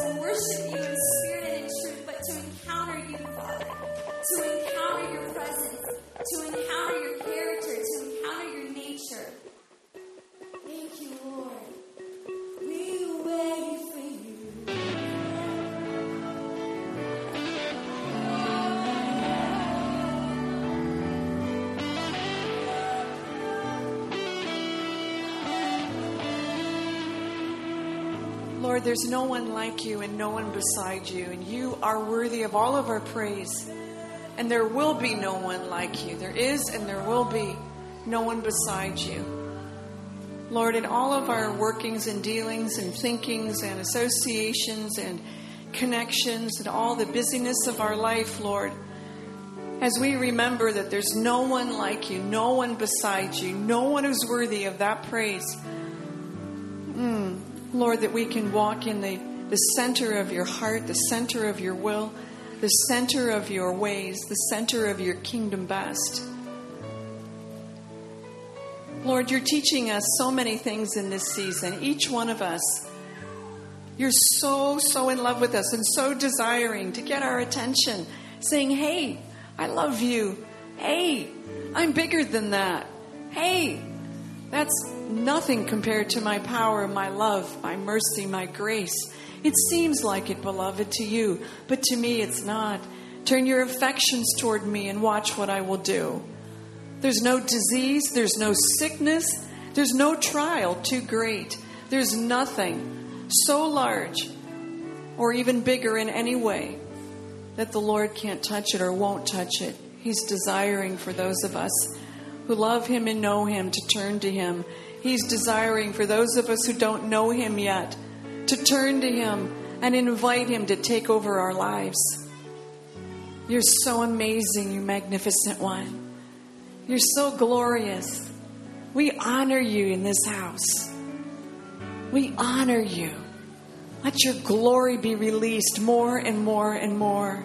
to worship you in spirit and in truth, but to encounter you, Father, to encounter your presence, to encounter your character, to encounter your nature. Thank you, Lord. We wait for you. Lord, there's no one like you and no one beside you, and you are worthy of all of our praise. And there will be no one like you. There is and there will be no one beside you. Lord, in all of our workings and dealings and thinkings and associations and connections and all the busyness of our life, Lord, as we remember that there's no one like you, no one beside you, no one who's worthy of that praise, Lord, that we can walk in the center of your heart, the center of your will, the center of your ways, the center of your kingdom best. Lord, you're teaching us so many things in this season. Each one of us, you're so in love with us and so desiring to get our attention, saying, hey, I love you. Hey, I'm bigger than that. Hey, that's nothing compared to my power, my love, my mercy, my grace. It seems like it, beloved, to you, but to me it's not. Turn your affections toward me and watch what I will do. There's no disease, there's no sickness, there's no trial too great. There's nothing so large or even bigger in any way that the Lord can't touch it or won't touch it. He's desiring for those of us who love Him and know Him to turn to Him. He's desiring for those of us who don't know Him yet to turn to Him and invite Him to take over our lives. You're so amazing, you magnificent one. You're so glorious. We honor you in this house. We honor you. Let your glory be released more and more and more.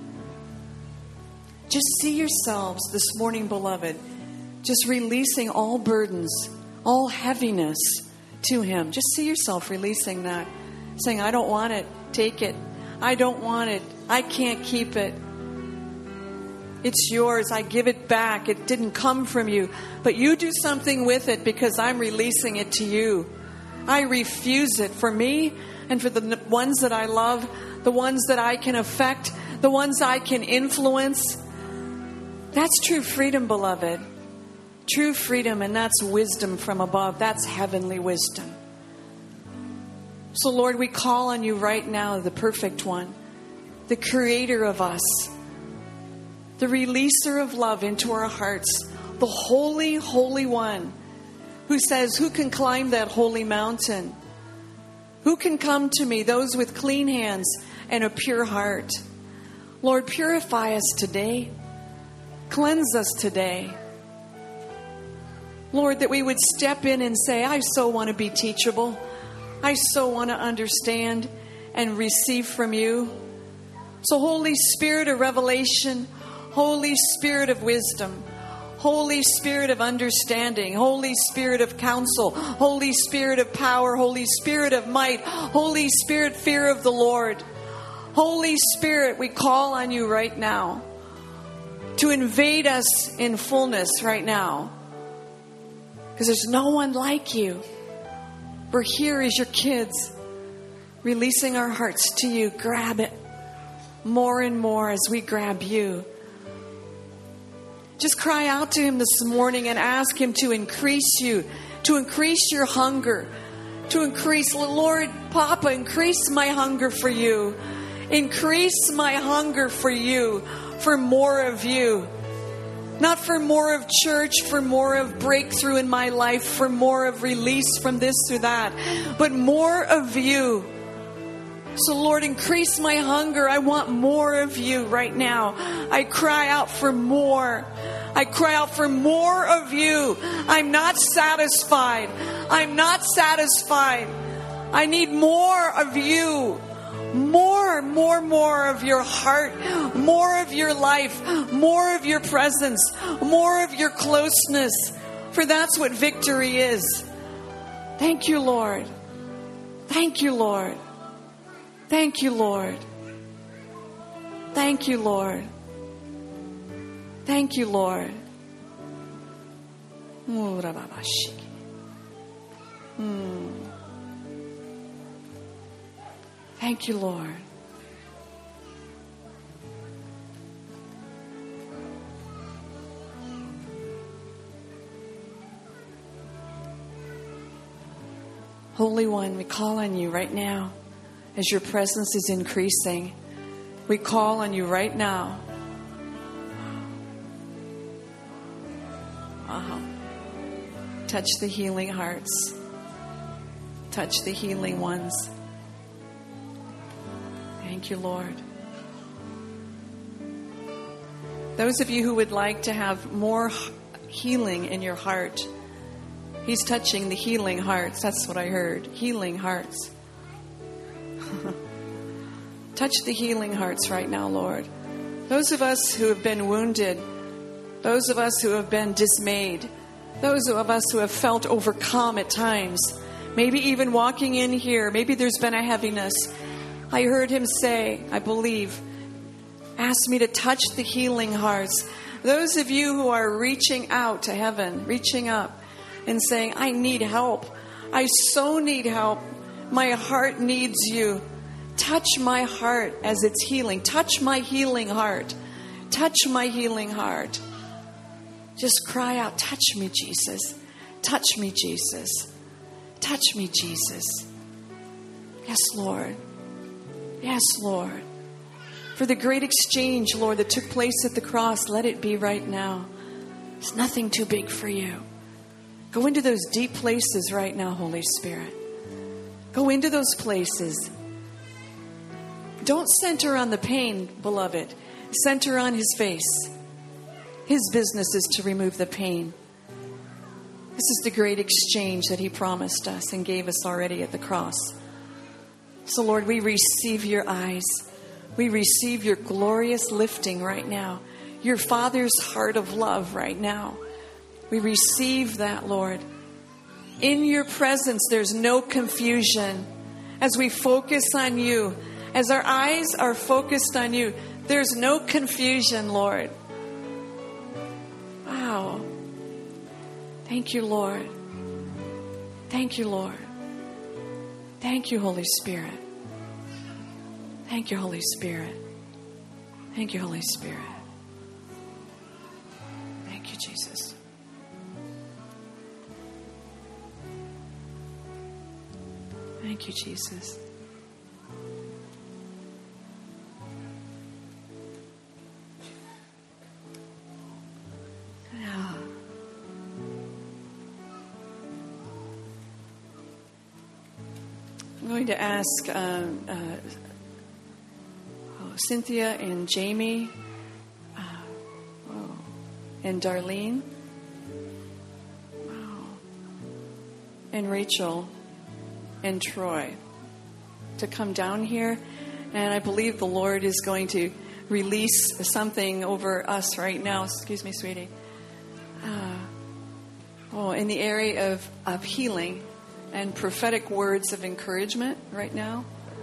Just see yourselves this morning, beloved, just releasing all burdens, all heaviness to Him. Just see yourself releasing that. Saying, I don't want it. Take it. I don't want it. I can't keep it. It's yours. I give it back. It didn't come from you. But you do something with it because I'm releasing it to you. I refuse it for me and for the ones that I love, the ones that I can affect, the ones I can influence. That's true freedom, beloved. True freedom, and that's wisdom from above. That's heavenly wisdom. So, Lord, we call on you right now, the perfect one, the creator of us, the releaser of love into our hearts, the holy, holy one who says, who can climb that holy mountain? Who can come to me? Those with clean hands and a pure heart. Lord, purify us today. Cleanse us today. Lord, that we would step in and say, I so want to be teachable. I so want to understand and receive from you. So Holy Spirit of revelation, Holy Spirit of wisdom, Holy Spirit of understanding, Holy Spirit of counsel, Holy Spirit of power, Holy Spirit of might, Holy Spirit, fear of the Lord. Holy Spirit, we call on you right now to invade us in fullness right now. Because there's no one like you. We're here as your kids, releasing our hearts to you. Grab it more and more as we grab you. Just cry out to Him this morning and ask Him to increase you, to increase your hunger, to increase, Lord, Papa, increase my hunger for you. Increase my hunger for you, for more of you. Not for more of church, for more of breakthrough in my life, for more of release from this or that, but more of you. So Lord, increase my hunger. I want more of you right now. I cry out for more. I cry out for more of you. I'm not satisfied. I'm not satisfied. I need more of you. More of your heart, more of your life, more of your presence, more of your closeness. For that's what victory is. Thank you, Lord. Thank you, Lord. Thank you, Lord. Thank you, Lord. Thank you, Lord. Thank you, Lord. Holy One, we call on you right now as your presence is increasing. We call on you right now. Touch the healing hearts. Touch the healing ones. Thank you, Lord. Those of you who would like to have more healing in your heart, He's touching the healing hearts. That's what I heard. Healing hearts. Touch the healing hearts right now, Lord. Those of us who have been wounded, those of us who have been dismayed, those of us who have felt overcome at times, maybe even walking in here, maybe there's been a heaviness. I heard Him say, I believe, ask me to touch the healing hearts. Those of you who are reaching out to heaven, reaching up and saying, I need help. I so need help. My heart needs you. Touch my heart as it's healing. Touch my healing heart. Touch my healing heart. Just cry out, touch me, Jesus. Touch me, Jesus. Touch me, Jesus. Yes, Lord. Yes, Lord. For the great exchange, Lord, that took place at the cross, let it be right now. There's nothing too big for you. Go into those deep places right now, Holy Spirit. Go into those places. Don't center on the pain, beloved. Center on His face. His business is to remove the pain. This is the great exchange that He promised us and gave us already at the cross. So, Lord, we receive your eyes. We receive your glorious lifting right now. Your Father's heart of love right now. We receive that, Lord. In your presence, there's no confusion. As we focus on you, as our eyes are focused on you, there's no confusion, Lord. Wow. Thank you, Lord. Thank you, Lord. Thank you, Holy Spirit. Thank you, Holy Spirit. Thank you, Holy Spirit. Thank you, Jesus. Thank you, Jesus. I'm going to ask Cynthia and Jamie and Darlene and Rachel and Troy to come down here. And I believe the Lord is going to release something over us right now. Excuse me, sweetie. In the area of healing and prophetic words of encouragement right now.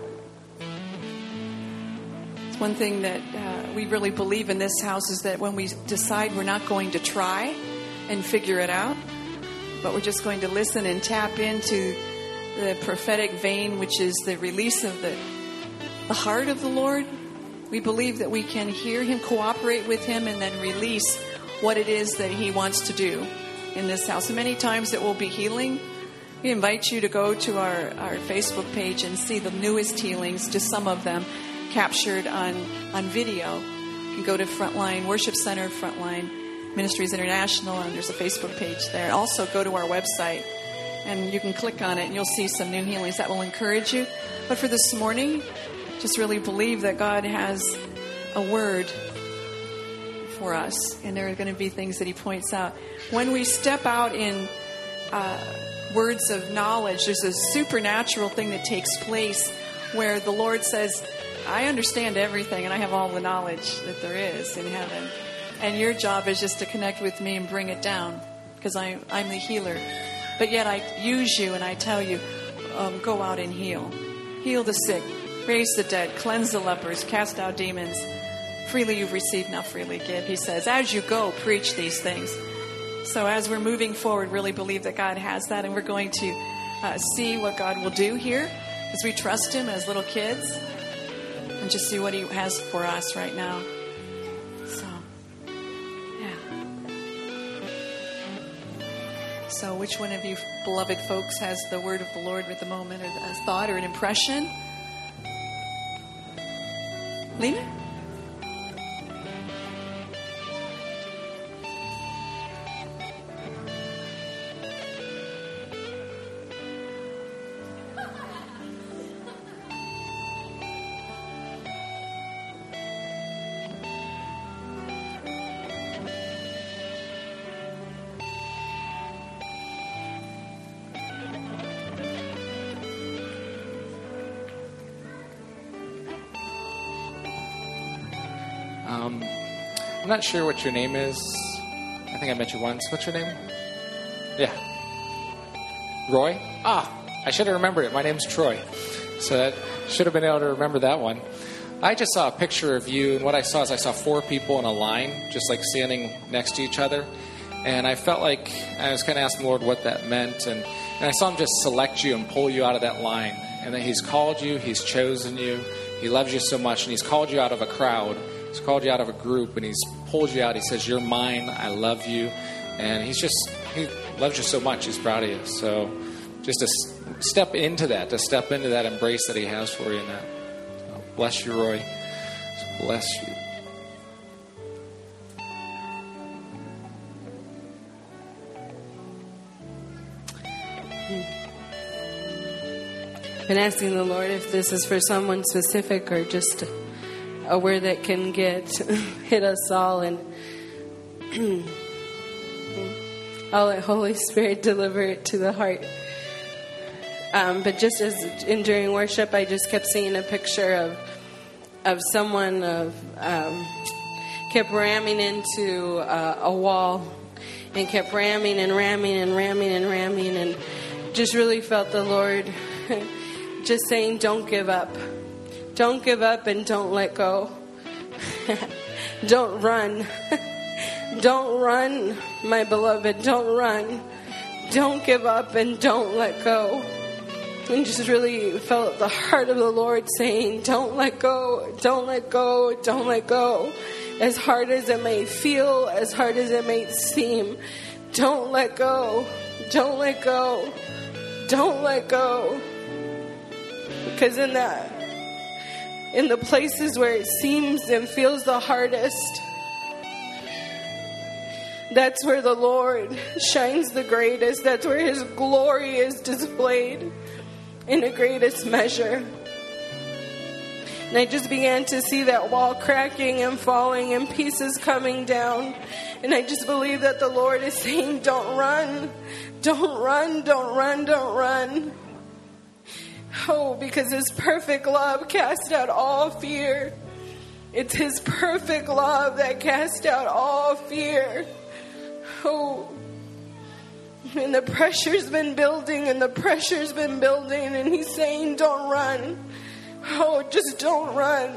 It's one thing that we really believe in this house is that when we decide we're not going to try and figure it out, but we're just going to listen and tap into the prophetic vein, which is the release of the heart of the Lord. We believe that we can hear Him, cooperate with Him, and then release what it is that He wants to do in this house. And many times it will be healing. We invite you to go to our Facebook page and see the newest healings, just some of them captured on video. You can go to Frontline Worship Center, Frontline Ministries International, and there's a Facebook page there. Also go to our website and you can click on it and you'll see some new healings that will encourage you. But for this morning, just really believe that God has a word for us, and there are going to be things that He points out. When we step out in words of knowledge, there's a supernatural thing that takes place where the Lord says, I understand everything and I have all the knowledge that there is in heaven. And your job is just to connect with me and bring it down, because I'm the healer. But yet I use you and I tell you, go out and heal. Heal the sick. raise the dead, cleanse the lepers, cast out demons. Freely you've received, now freely give. He says, as you go, preach these things. So as we're moving forward, really believe that God has that, and we're going to see what God will do here as we trust him as little kids and just see what he has for us right now. So, yeah. So which one of you beloved folks has the word of the Lord at the moment, or a thought or an impression? Lena? I'm not sure what your name is. I think I met you once. What's your name? Yeah. Roy? I should have remembered it. My name's Troy. So that should have been able to remember that one. I just saw a picture of you, and what I saw is I saw 4 people in a line, just like standing next to each other. And I felt like I was kind of asking the Lord what that meant. And I saw him just select you and pull you out of that line. And that he's called you, he's chosen you, he loves you so much, and he's called you out of a crowd. He's called you out of a group, and he's pulled you out. He says, you're mine, I love you. And he loves you so much, he's proud of you. So just to step into that embrace that he has for you in that. So bless you, Roy. Bless you. Been asking the Lord if this is for someone specific or just a word that can hit us all, and I'll let Holy Spirit deliver it to the heart. But just during worship, I just kept seeing a picture of someone kept ramming into a wall, and kept ramming and ramming and ramming and ramming, and just really felt the Lord just saying, don't give up. Don't give up and don't let go. Don't run. Don't run, my beloved. Don't run. Don't give up and don't let go. And just really felt the heart of the Lord saying, don't let go. Don't let go. Don't let go. As hard as it may feel, as hard as it may seem, don't let go. Don't let go. Don't let go. Because in the places where it seems and feels the hardest, that's where the Lord shines the greatest. That's where his glory is displayed in the greatest measure. And I just began to see that wall cracking and falling and pieces coming down. And I just believe that the Lord is saying, don't run. Don't run, don't run, don't run. Oh, because his perfect love casts out all fear. It's his perfect love that casts out all fear. Oh, and the pressure's been building, and the pressure's been building, and he's saying, don't run. Oh, just don't run.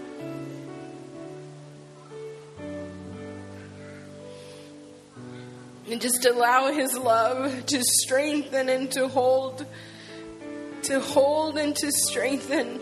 And just allow his love to strengthen and to hold and to strengthen.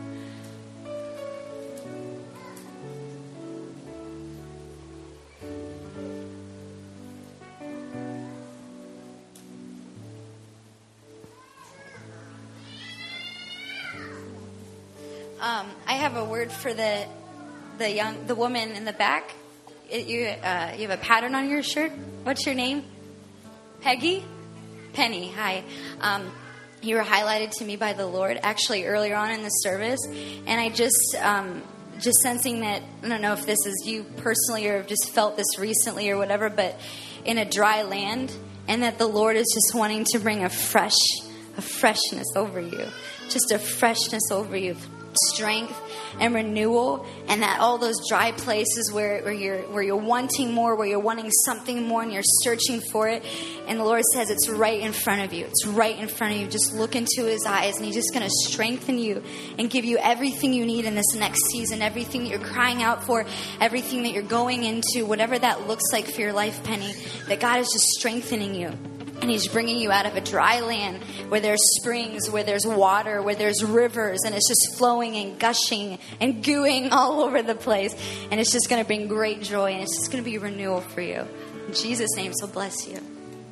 I have a word for the woman in the back. You have a pattern on your shirt. What's your name? Peggy? Penny. Hi. You were highlighted to me by the Lord actually earlier on in the service, and I just sensing that, I don't know if this is you personally or have just felt this recently or whatever, but in a dry land, and that the Lord is just wanting to bring a freshness over you, just a freshness over you. strength and renewal, and that all those dry places where you're wanting more, where you're wanting something more and you're searching for it, and the Lord says it's right in front of you. It's right in front of you. Just look into his eyes, and he's just going to strengthen you and give you everything you need in this next season, everything that you're crying out for, everything that you're going into, whatever that looks like for your life, Penny, that God is just strengthening you. And he's bringing you out of a dry land where there's springs, where there's water, where there's rivers, and it's just flowing and gushing and gooing all over the place. And it's just going to bring great joy, and it's just going to be renewal for you. In Jesus' name, so bless you.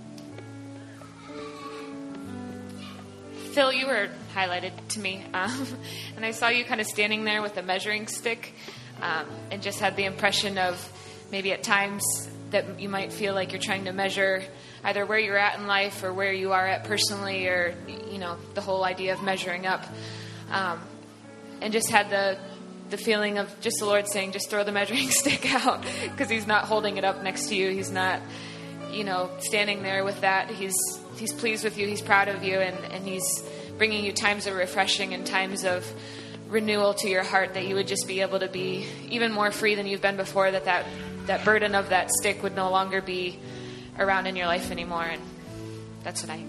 Phil, you were highlighted to me, and I saw you kind of standing there with a measuring stick, and just had the impression of maybe at times that you might feel like you're trying to measure either where you're at in life or where you are at personally, or, you know, the whole idea of measuring up. And just had the feeling of just the Lord saying, just throw the measuring stick out, because he's not holding it up next to you. He's not, you know, standing there with that. He's pleased with you. He's proud of you. And he's bringing you times of refreshing and times of renewal to your heart, that you would just be able to be even more free than you've been before, that burden of that stick would no longer be around in your life anymore. And that's what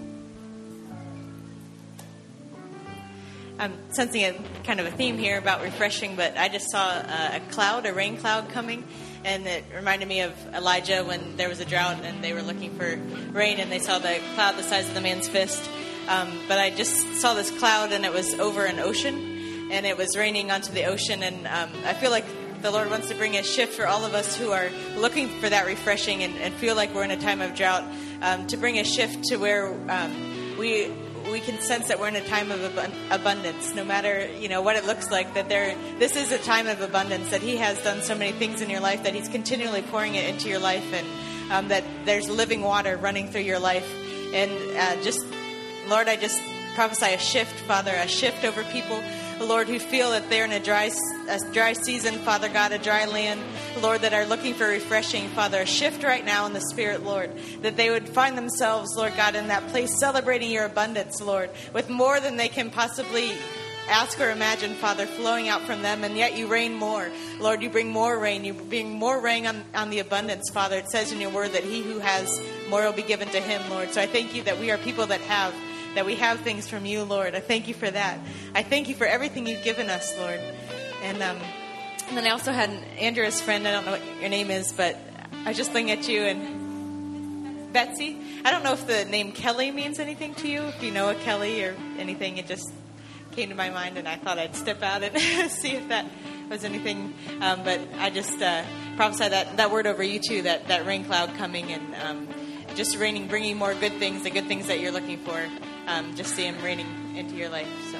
I'm sensing a kind of a theme here about refreshing, but I just saw a rain cloud coming, and it reminded me of Elijah when there was a drought and they were looking for rain, and they saw the cloud the size of the man's fist. But I just saw this cloud, and it was over an ocean, and it was raining onto the ocean, and I feel like the Lord wants to bring a shift for all of us who are looking for that refreshing and feel like we're in a time of drought, to bring a shift to where we can sense that we're in a time of abundance, no matter, you know, what it looks like, that this is a time of abundance, that he has done so many things in your life, that he's continually pouring it into your life, and that there's living water running through your life. And Lord, I just prophesy a shift, Father, a shift over people, Lord, who feel that they're in a dry season, Father God, a dry land, Lord, that are looking for refreshing, Father, a shift right now in the Spirit, Lord, that they would find themselves, Lord God, in that place celebrating your abundance, Lord, with more than they can possibly ask or imagine, Father, flowing out from them, and yet you rain more. Lord, you bring more rain. You bring more rain on the abundance, Father. It says in your word that he who has more will be given to him, Lord. So I thank you that we are people that we have things from you, Lord. I thank you for that. I thank you for everything you've given us, Lord. And then I also had Andrea's friend. I don't know what your name is, but I was just looking at you, and Betsy. I don't know if the name Kelly means anything to you, if you know a Kelly or anything. It just came to my mind, and I thought I'd step out and see if that was anything. But I just prophesy that word over you too, that rain cloud coming, and just raining, bringing more good things, the good things that you're looking for. Just see him raining into your life. So,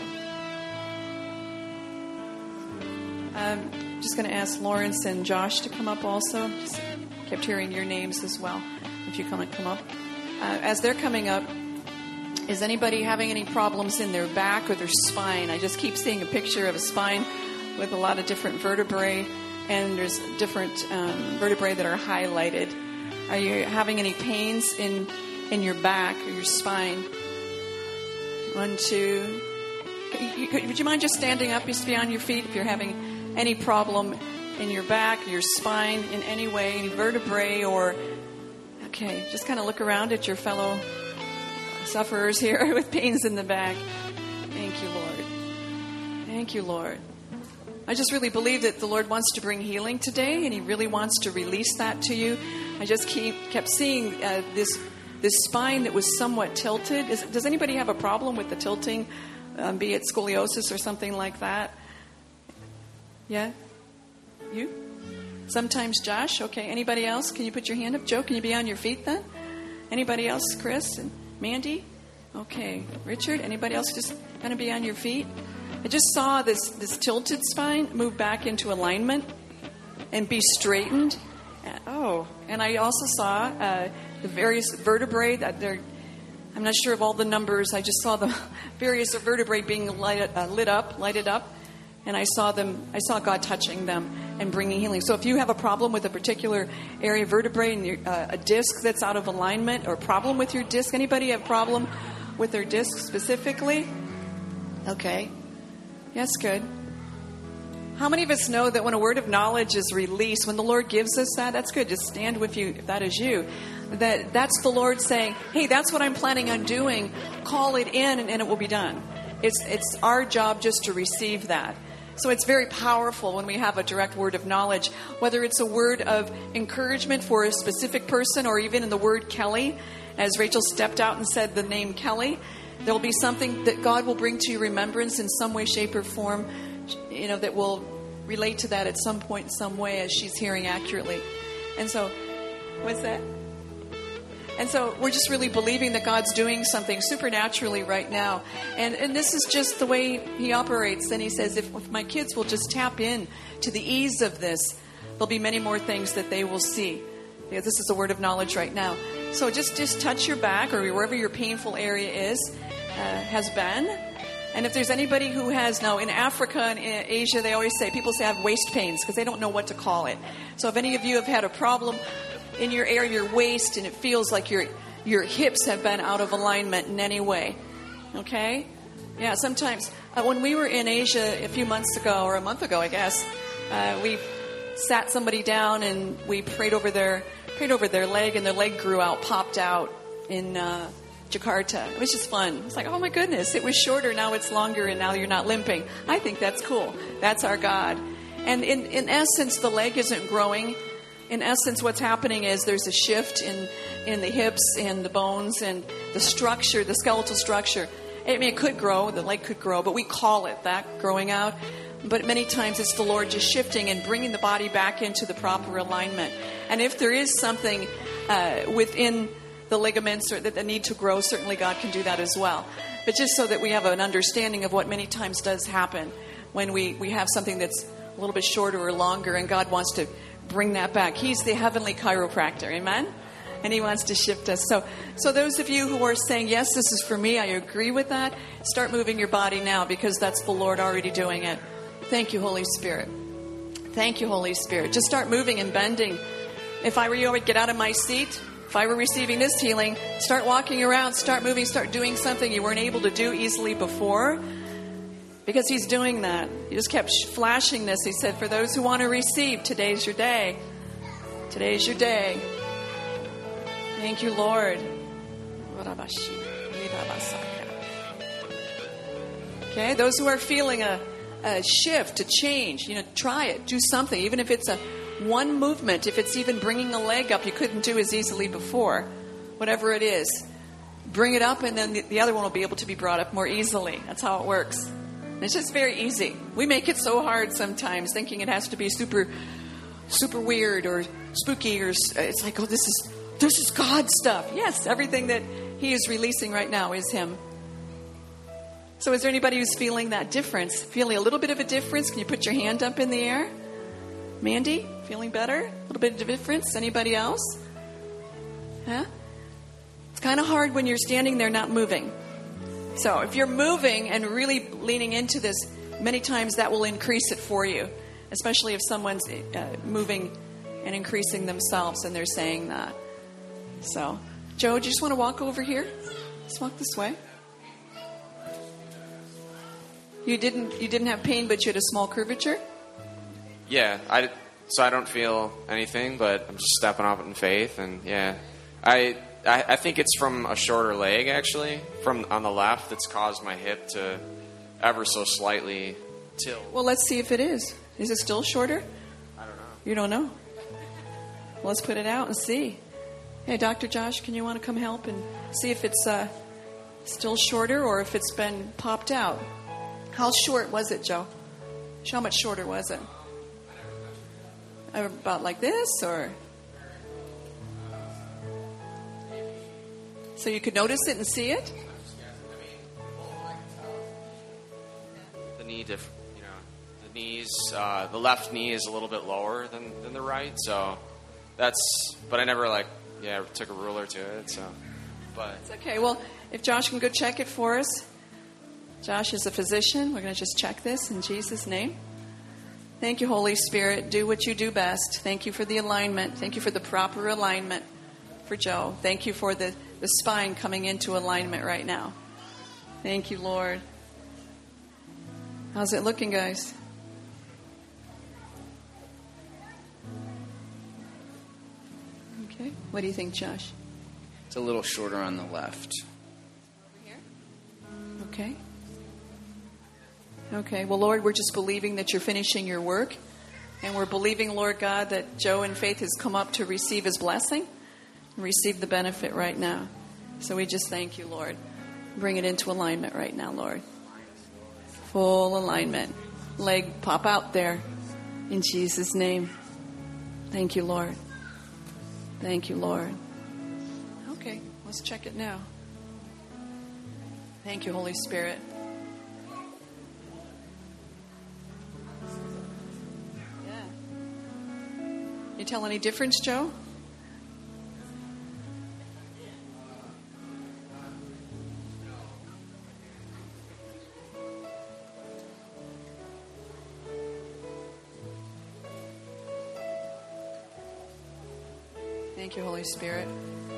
I'm just going to ask Lawrence and Josh to come up also. Just kept hearing your names as well. If you come up. As they're coming up, is anybody having any problems in their back or their spine? I just keep seeing a picture of a spine with a lot of different vertebrae, and there's different vertebrae that are highlighted. Are you having any pains in your back or your spine? 1, 2. Would you mind just standing up, just be on your feet if you're having any problem in your back, your spine in any way, any vertebrae, or... Okay, just kind of look around at your fellow sufferers here with pains in the back. Thank you, Lord. Thank you, Lord. I just really believe that the Lord wants to bring healing today, and he really wants to release that to you. I just kept seeing this spine that was somewhat tilted. Does anybody have a problem with the tilting, be it scoliosis or something like that? Yeah? You? Sometimes Josh? Okay, anybody else? Can you put your hand up? Joe, can you be on your feet then? Anybody else? Chris and Mandy? Okay. Richard, anybody else just going to be on your feet? I just saw this tilted spine move back into alignment and be straightened. And I also saw the various vertebrae that I'm not sure of all the numbers. I just saw the various vertebrae being lighted up, and I saw God touching them and bringing healing. So if you have a problem with a particular area of vertebrae and a disc that's out of alignment, or a problem with your disc, anybody have a problem with their disc specifically? Okay. Yes, good. How many of us know that when a word of knowledge is released, when the Lord gives us that, that's good. Just stand with you if that is you. That's the Lord saying, hey, that's what I'm planning on doing. Call it in and it will be done. It's our job just to receive that. So it's very powerful when we have a direct word of knowledge, whether it's a word of encouragement for a specific person or even in the word Kelly. As Rachel stepped out and said the name Kelly, there'll be something that God will bring to your remembrance in some way, shape, or form, that will relate to that at some point in some way as she's hearing accurately. And so, what's that? And so we're just really believing that God's doing something supernaturally right now. And this is just the way he operates. And he says, if my kids will just tap in to the ease of this, there'll be many more things that they will see. Because this is a word of knowledge right now. So just touch your back or wherever your painful area has been. And if there's anybody who has, now in Africa and in Asia, people say I have waist pains because they don't know what to call it. So if any of you have had a problem in your area, your waist, and it feels like your hips have been out of alignment in any way, okay? Yeah, sometimes when we were in Asia a few months ago, or a month ago, I guess, we sat somebody down and we prayed over their leg, and their leg grew out, popped out in Jakarta. It was just fun. It's like, oh my goodness, it was shorter, now it's longer, and now you're not limping. I think that's cool. That's our God. And in essence, the leg isn't growing. In essence, what's happening is there's a shift in the hips and the bones and the structure, the skeletal structure. I mean, it could grow, the leg could grow, but we call it that, growing out. But many times it's the Lord just shifting and bringing the body back into the proper alignment. And if there is something within the ligaments or that need to grow, certainly God can do that as well. But just so that we have an understanding of what many times does happen when we have something that's a little bit shorter or longer, and God wants to bring that back. He's the heavenly chiropractor, amen? And he wants to shift us. So those of you who are saying, yes, this is for me, I agree with that, start moving your body now, because that's the Lord already doing it. Thank you, Holy Spirit. Thank you, Holy Spirit. Just start moving and bending. If I were you, I would get out of my seat. If I were receiving this healing, start walking around, start moving, start doing something you weren't able to do easily before. Because he's doing that. He just kept flashing this. He said, for those who want to receive, today's your day. Today's your day. Thank you, Lord. Okay, those who are feeling a shift, a change, try it. Do something. Even if it's one movement, if it's even bringing a leg up you couldn't do as easily before, whatever it is, bring it up, and then the other one will be able to be brought up more easily. That's how it works. It's just very easy. We make it so hard sometimes, thinking it has to be super, super weird or spooky, or it's like, oh, this is God stuff. Yes, everything that he is releasing right now is him. So is there anybody who's feeling that difference? Feeling a little bit of a difference? Can you put your hand up in the air? Mandy, feeling better? A little bit of difference? Anybody else? Huh? It's kind of hard when you're standing there not moving. So if you're moving and really leaning into this, many times that will increase it for you, especially if someone's moving and increasing themselves and they're saying that. So, Joe, do you just want to walk over here? Just walk this way. You didn't have pain, but you had a small curvature? Yeah, so I don't feel anything, but I'm just stepping up in faith, and yeah, I think it's from a shorter leg, actually, from on the left, that's caused my hip to ever so slightly tilt. Well, let's see if it is. Is it still shorter? I don't know. You don't know? Well, let's put it out and see. Hey, Dr. Josh, can you want to come help and see if it's still shorter or if it's been popped out? How short was it, Joe? How much shorter was it? About like this, or? So you could notice it and see it? The knee, the knees, the left knee is a little bit lower than the right, so but I never took a ruler to it, so, but. It's okay. Well, if Josh can go check it for us. Josh is a physician. We're going to just check this in Jesus' name. Thank you, Holy Spirit. Do what you do best. Thank you for the alignment. Thank you for the proper alignment for Joe. Thank you for the spine coming into alignment right now. Thank you, Lord. How's it looking, guys? What do you think, Josh? It's a little shorter on the left. Okay. Okay. Well, Lord, we're just believing that you're finishing your work. And we're believing, Lord God, that Joe in faith has come up to receive his blessing and receive the benefit right now. So we just thank you, Lord. Bring it into alignment right now, Lord. Full alignment. Leg pop out there. In Jesus' name. Thank you, Lord. Thank you, Lord. Okay, let's check it now. Thank you, Holy Spirit. Yeah. You tell any difference, Joe? Thank you, Holy Spirit.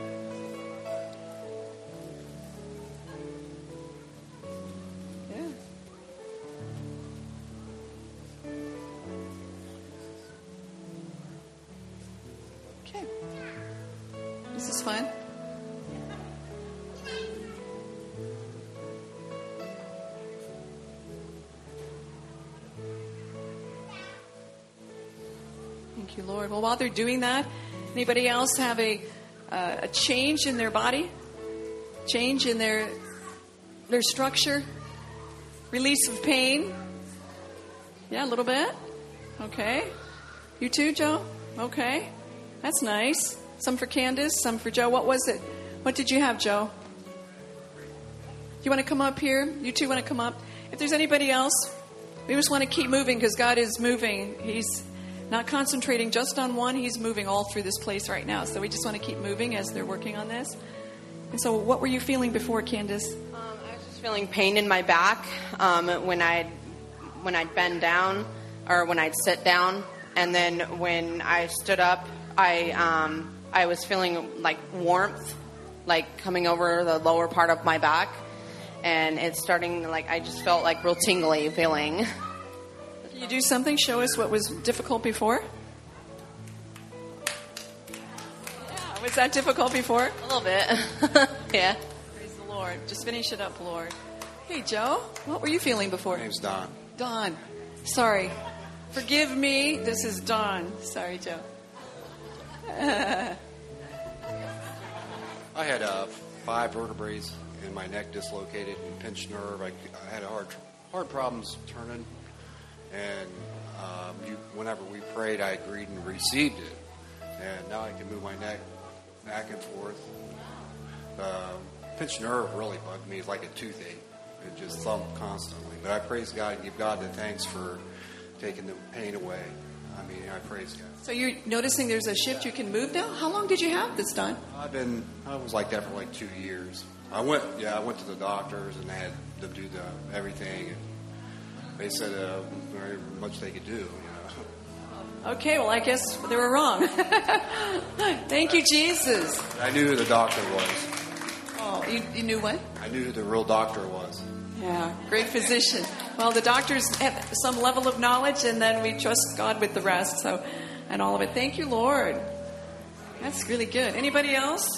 Yeah. Okay. This is fun. Thank you, Lord. Well, while they're doing that, anybody else have a change in their body? Change in their structure? Release of pain? Yeah, a little bit. Okay. You too, Joe? Okay. That's nice. Some for Candace, some for Joe. What was it? What did you have, Joe? You want to come up here? You two want to come up? If there's anybody else, we just want to keep moving because God is moving. He's not concentrating just on one. He's moving all through this place right now. So we just want to keep moving as they're working on this. And so what were you feeling before, Candace? I was just feeling pain in my back when I'd bend down or when I'd sit down. And then when I stood up, I was feeling like warmth, like coming over the lower part of my back. And it's starting, like, I just felt like real tingly feeling. Can you do something? Show us what was difficult before. Yeah, was that difficult before? A little bit. Yeah. Praise the Lord. Just finish it up, Lord. Hey, Joe, what were you feeling before? My name's Don. Don. Sorry. Forgive me. This is Don. Sorry, Joe. I had 5 vertebrae in my neck dislocated and pinched nerve. I had hard problems turning. And whenever we prayed, I agreed and received it. And now I can move my neck back and forth. Pinched nerve really bugged me. It's like a toothache. It just thumped constantly. But I praise God and give God the thanks for taking the pain away. I mean, I praise God. So you're noticing there's a shift. You can move now? How long did you have this done? I was like that for like 2 years. I went to the doctors and they had to do everything. And they said very much they could do, you know. Okay, well, I guess they were wrong. Thank you, Jesus. I knew who the doctor was. Oh, you knew what? I knew who the real doctor was. Yeah, great physician. Well, the doctors have some level of knowledge, and then we trust God with the rest. So, and all of it. Thank you, Lord. That's really good. Anybody else?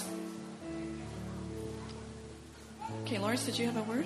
Okay, Lawrence, did you have a word?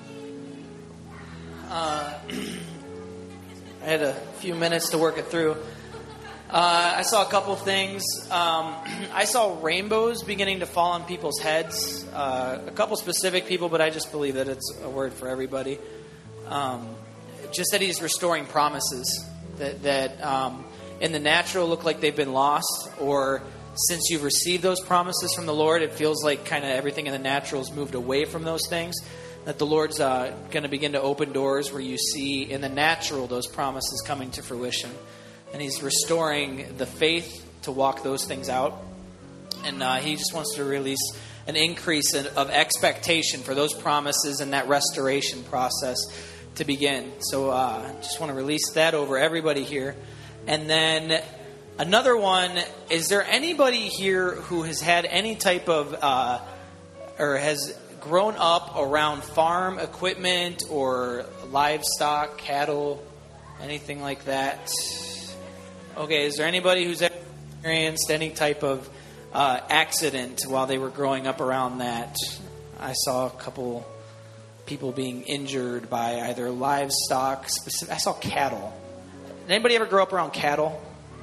I had a few minutes to work it through. I saw a couple things. I saw rainbows beginning to fall on people's heads. A couple specific people, but I just believe that it's a word for everybody. Just that he's restoring promises that in the natural look like they've been lost, or since you've received those promises from the Lord, it feels like kind of everything in the natural has moved away from those things. That the Lord's going to begin to open doors where you see in the natural those promises coming to fruition. And he's restoring the faith to walk those things out. And he just wants to release an increase of expectation for those promises and that restoration process to begin. So I just want to release that over everybody here. And then another one, is there anybody here who has had any type of, or has grown up around farm equipment or livestock, cattle, anything like that? Okay, is there anybody who's experienced any type of accident while they were growing up around that. I saw a couple people being injured by either livestock. I saw cattle. Did anybody ever grow up around cattle?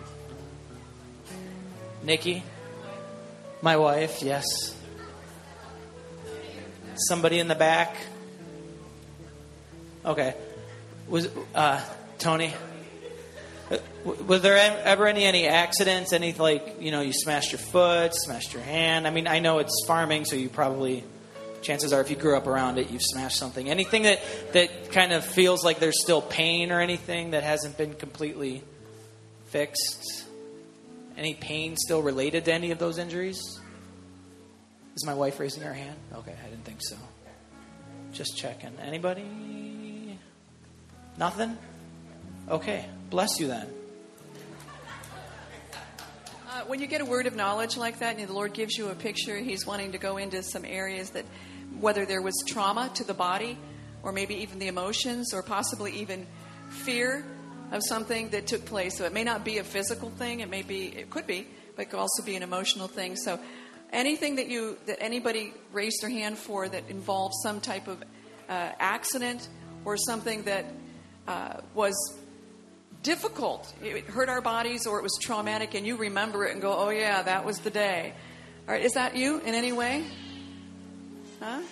Nikki? My wife, yes. Somebody in the back? Okay. Was Tony? Was there ever any accidents? Any, like, you smashed your foot, smashed your hand? I mean, I know it's farming, so you probably, chances are if you grew up around it, you've smashed something. Anything that kind of feels like there's still pain or anything that hasn't been completely fixed? Any pain still related to any of those injuries? Is my wife raising her hand? Okay, I didn't think so. Just checking. Anybody? Nothing? Okay, bless you then. When you get a word of knowledge like that and the Lord gives you a picture, He's wanting to go into some areas that, whether there was trauma to the body or maybe even the emotions or possibly even fear of something that took place. So it may not be a physical thing. It could be, but it could also be an emotional thing. So anything that anybody raised their hand for that involved some type of accident or something that was difficult, it hurt our bodies or it was traumatic, and you remember it and go, oh yeah, that was the day. All right, is that you in any way? Huh?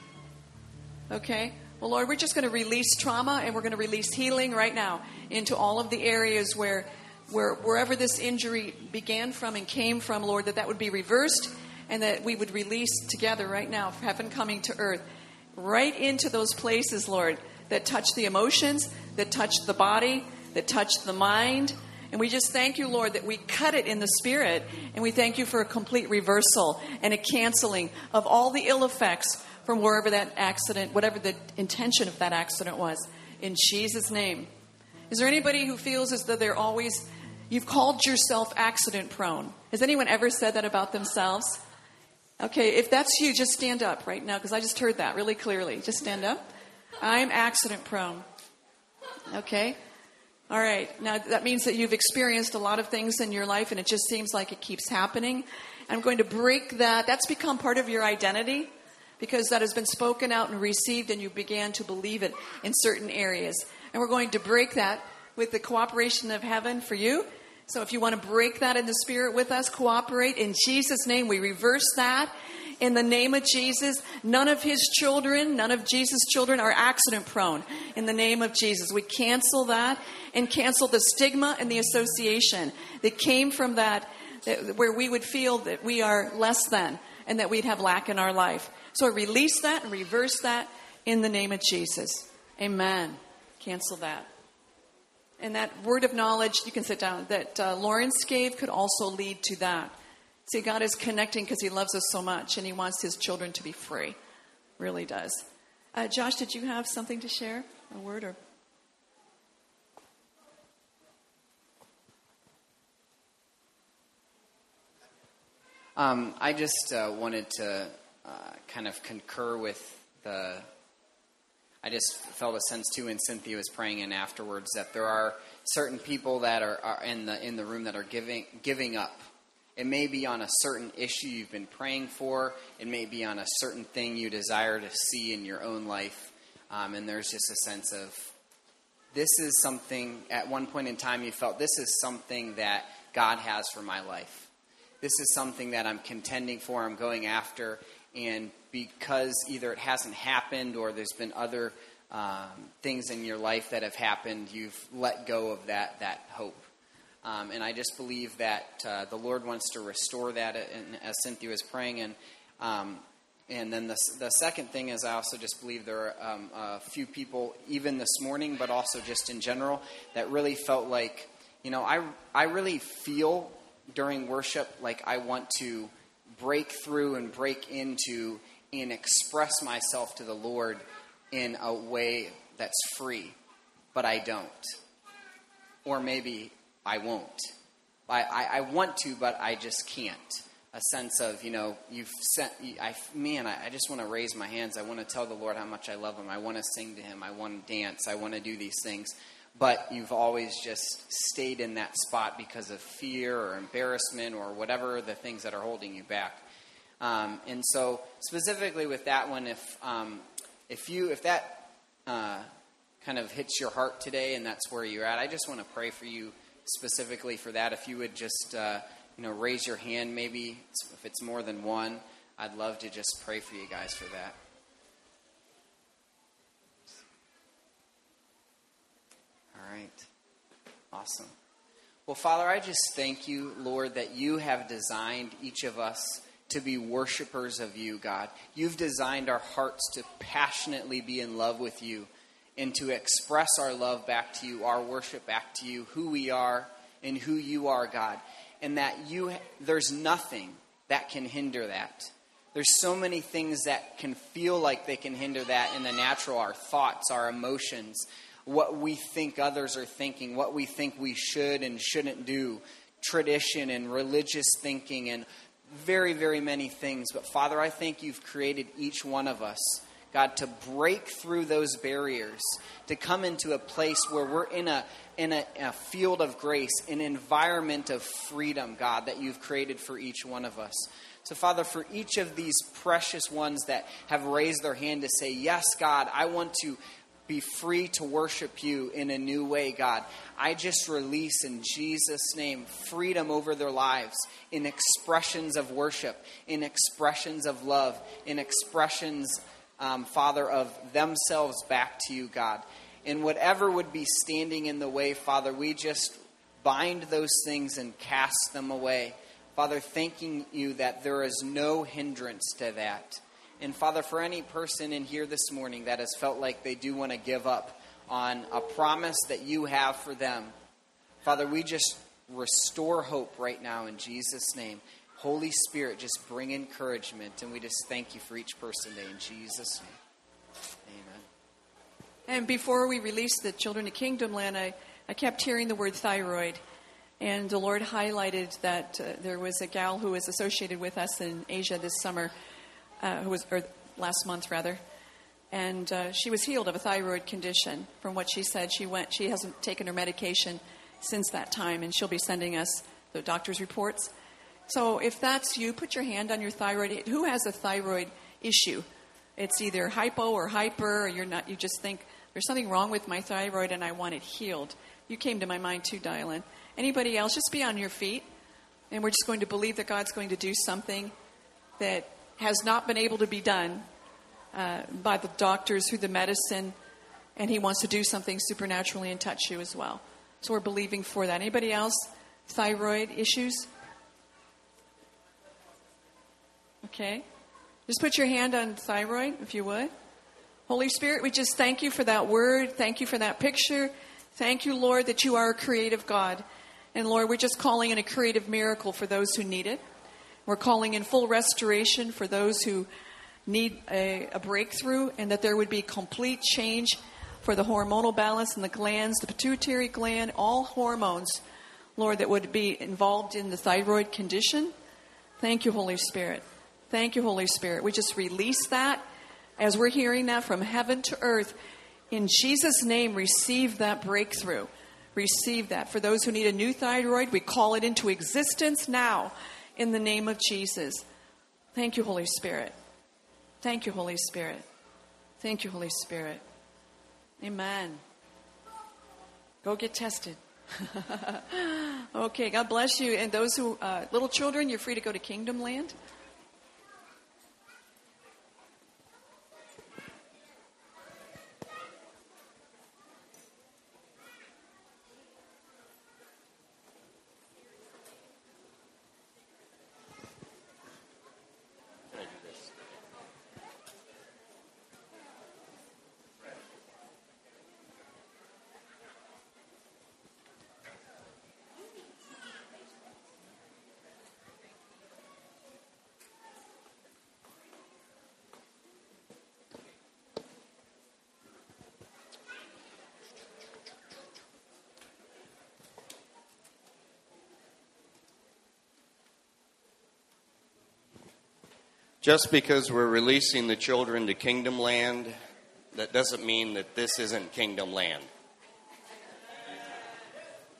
Okay. Well, Lord, we're just going to release trauma and we're going to release healing right now into all of the areas wherever this injury began from and came from, Lord, that would be reversed and that we would release together right now, heaven coming to earth, right into those places, Lord, that touch the emotions, that touch the body, that touch the mind. And we just thank you, Lord, that we cut it in the spirit, and we thank you for a complete reversal and a canceling of all the ill effects from wherever that accident, whatever the intention of that accident was, in Jesus' name. Is there anybody who feels as though you've called yourself accident prone? Has anyone ever said that about themselves? Okay, if that's you, just stand up right now, because I just heard that really clearly. Just stand up. I'm accident prone. Okay. All right. Now, that means that you've experienced a lot of things in your life, and it just seems like it keeps happening. I'm going to break that. That's become part of your identity, because that has been spoken out and received, and you began to believe it in certain areas. And we're going to break that with the cooperation of heaven for you. So if you want to break that in the spirit with us, cooperate. In Jesus' name, we reverse that. In the name of Jesus, none of Jesus' children are accident prone. In the name of Jesus, we cancel that and cancel the stigma and the association that came from that where we would feel that we are less than and that we'd have lack in our life. So I release that and reverse that in the name of Jesus. Amen. Cancel that. And that word of knowledge, you can sit down, that Lawrence gave could also lead to that. See, God is connecting because He loves us so much and He wants His children to be free. Really does. Josh, did you have something to share? A word or? I just wanted to kind of concur with I just felt a sense too, and Cynthia was praying in afterwards, that there are certain people that are in the room that are giving up. It may be on a certain issue you've been praying for. It may be on a certain thing you desire to see in your own life. And there's just a sense of, this is something, at one point in time you felt, this is something that God has for my life. This is something that I'm contending for, I'm going after. And because either it hasn't happened or there's been other things in your life that have happened, you've let go of that hope. And I just believe that the Lord wants to restore that, as Cynthia was praying. And then the second thing is, I also just believe there are a few people, even this morning, but also just in general, that really felt like, I really feel during worship like I want to break through and break into and express myself to the Lord in a way that's free, but I don't. Or maybe I won't. I want to, but I just can't. A sense of, you've sent, I just want to raise my hands. I want to tell the Lord how much I love Him. I want to sing to Him. I want to dance. I want to do these things. but you've always just stayed in that spot because of fear or embarrassment or whatever the things that are holding you back. And so specifically with that one, if that kind of hits your heart today and that's where you're at, I just want to pray for you specifically for that. If you would just raise your hand, maybe if it's more than one, I'd love to just pray for you guys for that. All right. Awesome. Well, Father, I just thank you, Lord, that you have designed each of us to be worshipers of you, God. You've designed our hearts to passionately be in love with you and to express our love back to you, our worship back to you, who we are and who you are, God. And that there's nothing that can hinder that. There's so many things that can feel like they can hinder that in the natural, our thoughts, our emotions, what we think others are thinking, what we think we should and shouldn't do, tradition and religious thinking and very, very many things. But Father, I think you've created each one of us, God, to break through those barriers, to come into a place where we're in a field of grace, an environment of freedom, God, that you've created for each one of us. So, Father, for each of these precious ones that have raised their hand to say, yes, God, I want to be free to worship you in a new way, God, I just release in Jesus' name freedom over their lives in expressions of worship, in expressions of love, in expressions, Father, of themselves back to you, God. And whatever would be standing in the way, Father, we just bind those things and cast them away. Father, thanking you that there is no hindrance to that. And Father, for any person in here this morning that has felt like they do want to give up on a promise that you have for them, Father, we just restore hope right now in Jesus' name. Holy Spirit, just bring encouragement. And we just thank you for each person today in Jesus' name. Amen. And before we released the children to Kingdom Land, I kept hearing the word thyroid. And the Lord highlighted that there was a gal who was associated with us in Asia this summer, or last month rather, and she was healed of a thyroid condition. From what she said, she hasn't taken her medication since that time, and she'll be sending us the doctor's reports. So if that's you, put your hand on your thyroid. Who has a thyroid issue? It's either hypo or hyper, or you just think there's something wrong with my thyroid and I want it healed. You came to my mind too, Dylan. Anybody else, just be on your feet. And we're just going to believe that God's going to do something that has not been able to be done by the doctors through the medicine. And he wants to do something supernaturally and touch you as well. So we're believing for that. Anybody else? Thyroid issues? Okay. Just put your hand on thyroid, if you would. Holy Spirit, we just thank you for that word. Thank you for that picture. Thank you, Lord, that you are a creative God. And Lord, we're just calling in a creative miracle for those who need it. We're calling in full restoration for those who need a breakthrough, and that there would be complete change for the hormonal balance in the glands, the pituitary gland, all hormones, Lord, that would be involved in the thyroid condition. Thank you, Holy Spirit. Thank you, Holy Spirit. We just release that as we're hearing that from heaven to earth. In Jesus' name, receive that breakthrough. Receive that. For those who need a new thyroid, we call it into existence now in the name of Jesus. Thank you, Holy Spirit. Thank you, Holy Spirit. Thank you, Holy Spirit. Amen. Go get tested. Okay, God bless you. And those who, little children, you're free to go to Kingdom Land. Just because we're releasing the children to Kingdom Land, that doesn't mean that this isn't Kingdom Land.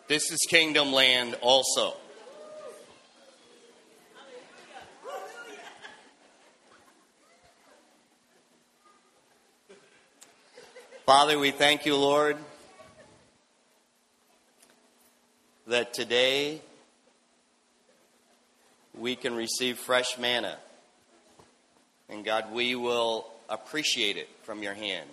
This is kingdom land also. Father, we thank you, Lord, that today we can receive fresh manna. And God, we will appreciate it from your hand.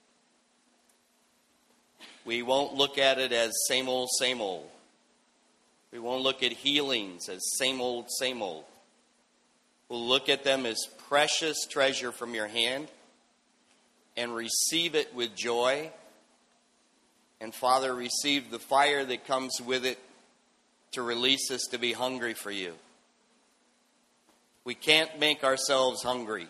We won't look at it as same old, same old. We won't look at healings as same old, same old. We'll look at them as precious treasure from your hand and receive it with joy. And Father, receive the fire that comes with it to release us to be hungry for you. We can't make ourselves hungry.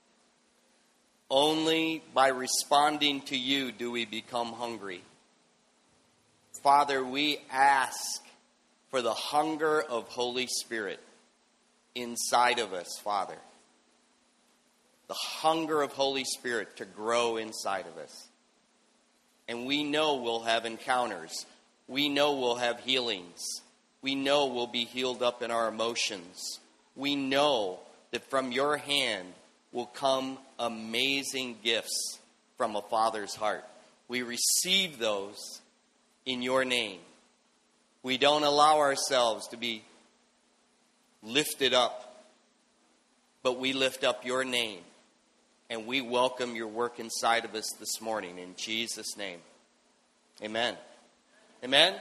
Only by responding to you do we become hungry. Father, we ask for the hunger of Holy Spirit inside of us, Father. The hunger of Holy Spirit to grow inside of us. And we know we'll have encounters. We know we'll have healings. We know we'll be healed up in our emotions. We know that from your hand will come amazing gifts from a Father's heart. We receive those in your name. We don't allow ourselves to be lifted up, but we lift up your name. And we welcome your work inside of us this morning in Jesus' name. Amen. Amen?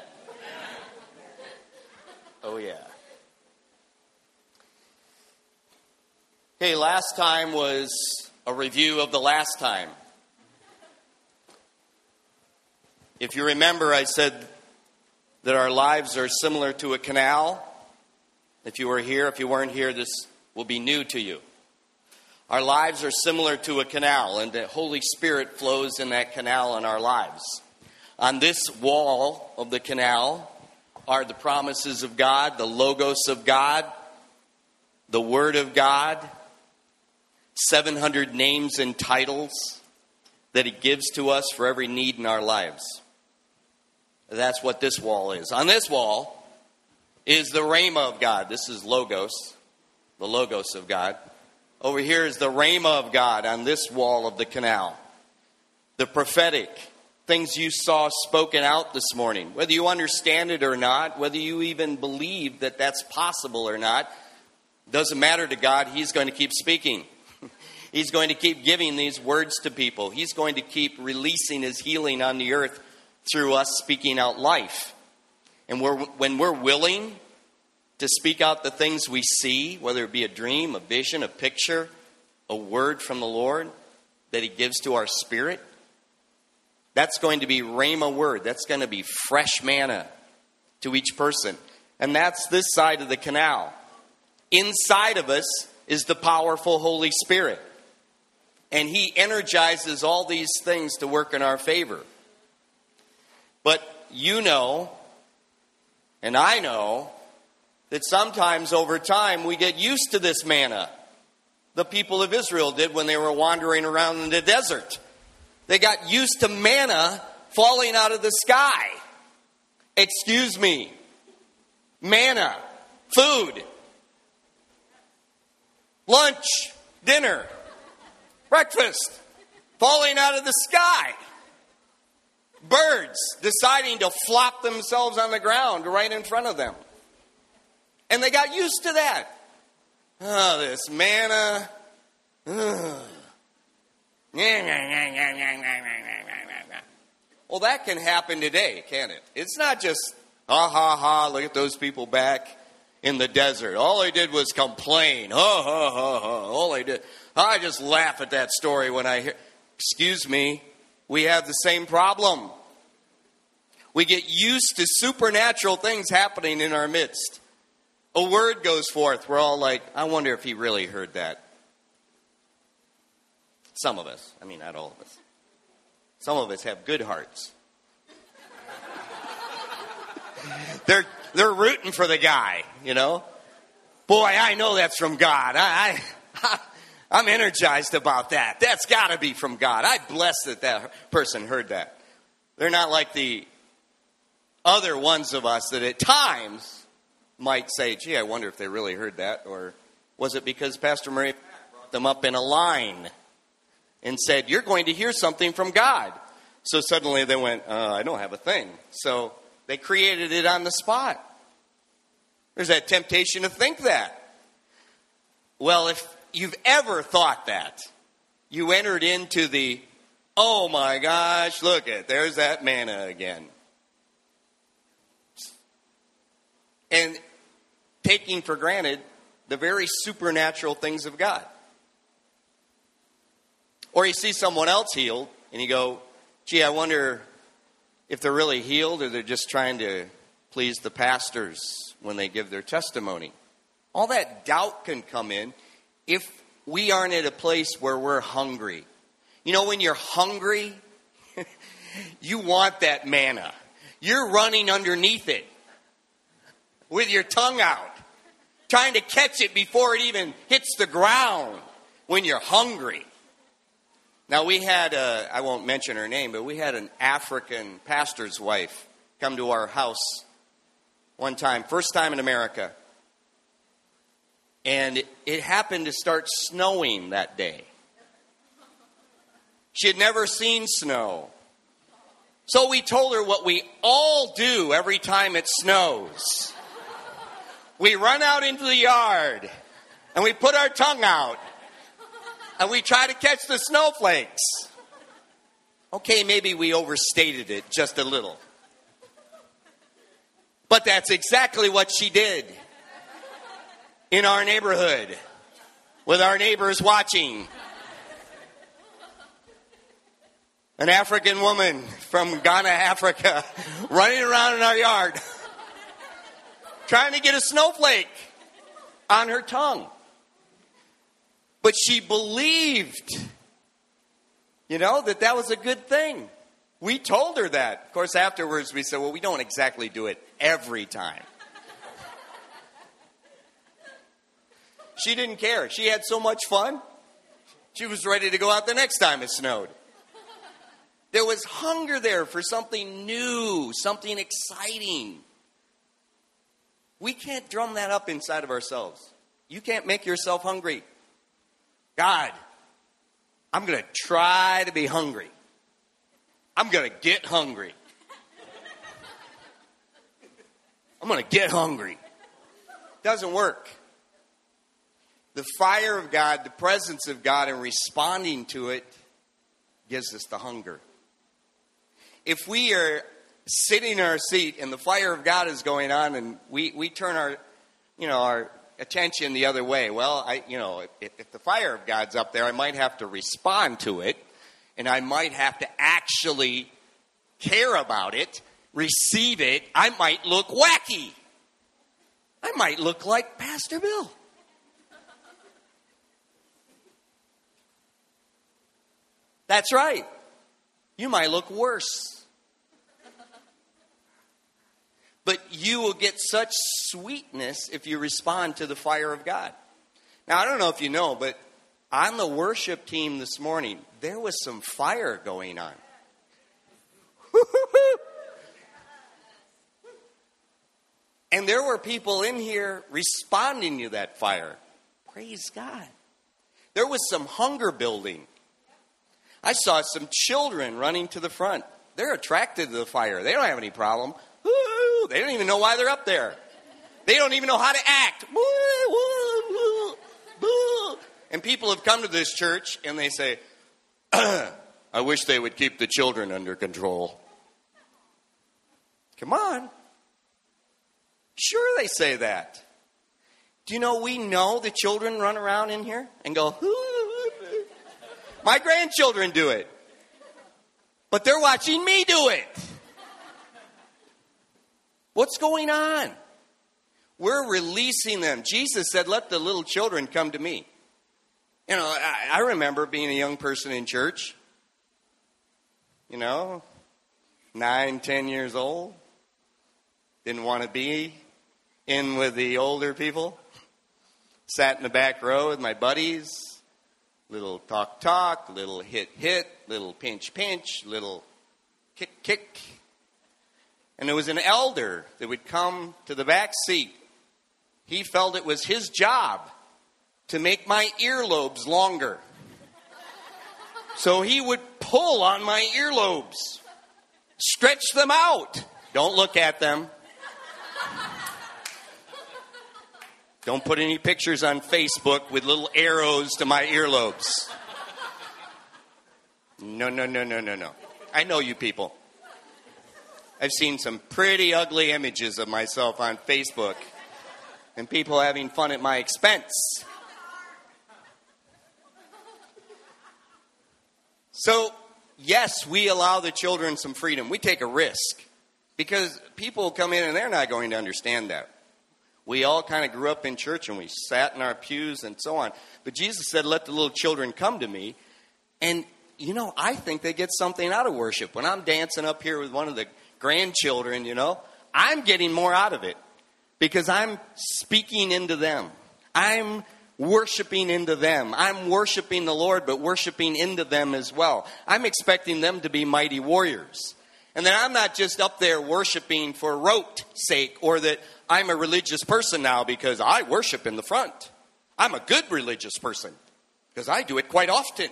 Oh, yeah. Okay, last time was a review of the last time. If you remember, I said that our lives are similar to a canal. If you were here, if you weren't here, this will be new to you. Our lives are similar to a canal, and the Holy Spirit flows in that canal in our lives. On this wall of the canal are the promises of God, the Logos of God, the Word of God, 700 names and titles that He gives to us for every need in our lives. That's what this wall is. On this wall is the Rhema of God. This is Logos, the Logos of God. Over here is the Rhema of God on this wall of the canal. The prophetic, things you saw spoken out this morning. Whether you understand it or not, whether you even believe that that's possible or not, doesn't matter to God. He's going to keep speaking. He's going to keep giving these words to people. He's going to keep releasing His healing on the earth through us speaking out life. And when we're willing to speak out the things we see, whether it be a dream, a vision, a picture, a word from the Lord that He gives to our spirit, that's going to be Rhema word. That's going to be fresh manna to each person. And that's this side of the canal. Inside of us is the powerful Holy Spirit. And He energizes all these things to work in our favor. But you know, and I know, that sometimes over time we get used to this manna. The people of Israel did when they were wandering around in the desert. They got used to manna falling out of the sky. Excuse me. Manna. Food. Lunch. Dinner. Breakfast. Falling out of the sky. Birds deciding to flop themselves on the ground right in front of them. And they got used to that. Oh, this manna. Well, that can happen today, can't it? It's not just, ha, ha, ha, look at those people back in the desert. All they did was complain. Ha, ha, ha, ha. All they did. I just laugh at that story when I hear. Excuse me. We have the same problem. We get used to supernatural things happening in our midst. A word goes forth. We're all like, I wonder if he really heard that. Some of us. I mean, not all of us. Some of us have good hearts. They're rooting for the guy, you know. Boy, I know that's from God. I'm energized about that. That's got to be from God. I bless that person heard that. They're not like the other ones of us that at times might say, gee, I wonder if they really heard that. Or was it because Pastor Murray brought them up in a line and said, you're going to hear something from God. So suddenly they went, I don't have a thing. So they created it on the spot. There's that temptation to think that. Well, if you've ever thought that, you entered into the, oh my gosh, look at, there's that manna again. And taking for granted the very supernatural things of God. Or you see someone else healed, and you go, gee, I wonder if they're really healed or they're just trying to please the pastors when they give their testimony. All that doubt can come in if we aren't at a place where we're hungry. You know, when you're hungry, you want that manna. You're running underneath it with your tongue out, trying to catch it before it even hits the ground when you're hungry. Now, we had, I won't mention her name, but we had an African pastor's wife come to our house one time, first time in America. And it happened to start snowing that day. She had never seen snow. So we told her what we all do every time it snows. We run out into the yard and we put our tongue out and we try to catch the snowflakes. Okay, maybe we overstated it just a little. But that's exactly what she did in our neighborhood with our neighbors watching. An African woman from Ghana, Africa, running around in our yard trying to get a snowflake on her tongue. But she believed, that was a good thing. We told her that. Of course, afterwards we said, well, we don't exactly do it every time. She didn't care. She had so much fun. She was ready to go out the next time it snowed. There was hunger there for something new, something exciting. We can't drum that up inside of ourselves. You can't make yourself hungry. God, I'm going to try to be hungry. I'm going to get hungry. I'm going to get hungry. Doesn't work. The fire of God, the presence of God, and responding to it gives us the hunger. If we are sitting in our seat and the fire of God is going on and we turn our attention the other way, well, if the fire of God's up there, I might have to respond to it, and I might have to actually care about it, receive it. I might look wacky. I might look like Pastor Bill. That's right. You might look worse. But you will get such sweetness if you respond to the fire of God. Now, I don't know if you know, but on the worship team this morning, there was some fire going on. And there were people in here responding to that fire. Praise God. There was some hunger building. I saw some children running to the front. They're attracted to the fire. They don't have any problem. Woo! They don't even know why they're up there. They don't even know how to act. Woo, woo, woo, woo. And people have come to this church and they say, I wish they would keep the children under control. Come on. Sure they say that. Do you know we know the children run around in here and go, my grandchildren do it. But they're watching me do it. What's going on? We're releasing them. Jesus said, let the little children come to me. I remember being a young person in church. 9, 10 years old. Didn't want to be in with the older people. Sat in the back row with my buddies. Little talk, little hit, little pinch, little kick. and there was an elder that would come to the back seat. He felt it was his job to make my earlobes longer. So he would pull on my earlobes, stretch them out. Don't look at them. Don't put any pictures on Facebook with little arrows to my earlobes. No. I know you people. I've seen some pretty ugly images of myself on Facebook and people having fun at my expense. So, yes, we allow the children some freedom. We take a risk because people come in and they're not going to understand that. We all kind of grew up in church and we sat in our pews and so on. But Jesus said, let the little children come to me. And, you know, I think they get something out of worship. When I'm dancing up here with one of the grandchildren, you know, I'm getting more out of it because I'm speaking into them. I'm worshiping into them. I'm worshiping the Lord, but worshiping into them as well. I'm expecting them to be mighty warriors. And then I'm not just up there worshiping for rote sake or that I'm a religious person now because I worship in the front. I'm a good religious person because I do it quite often.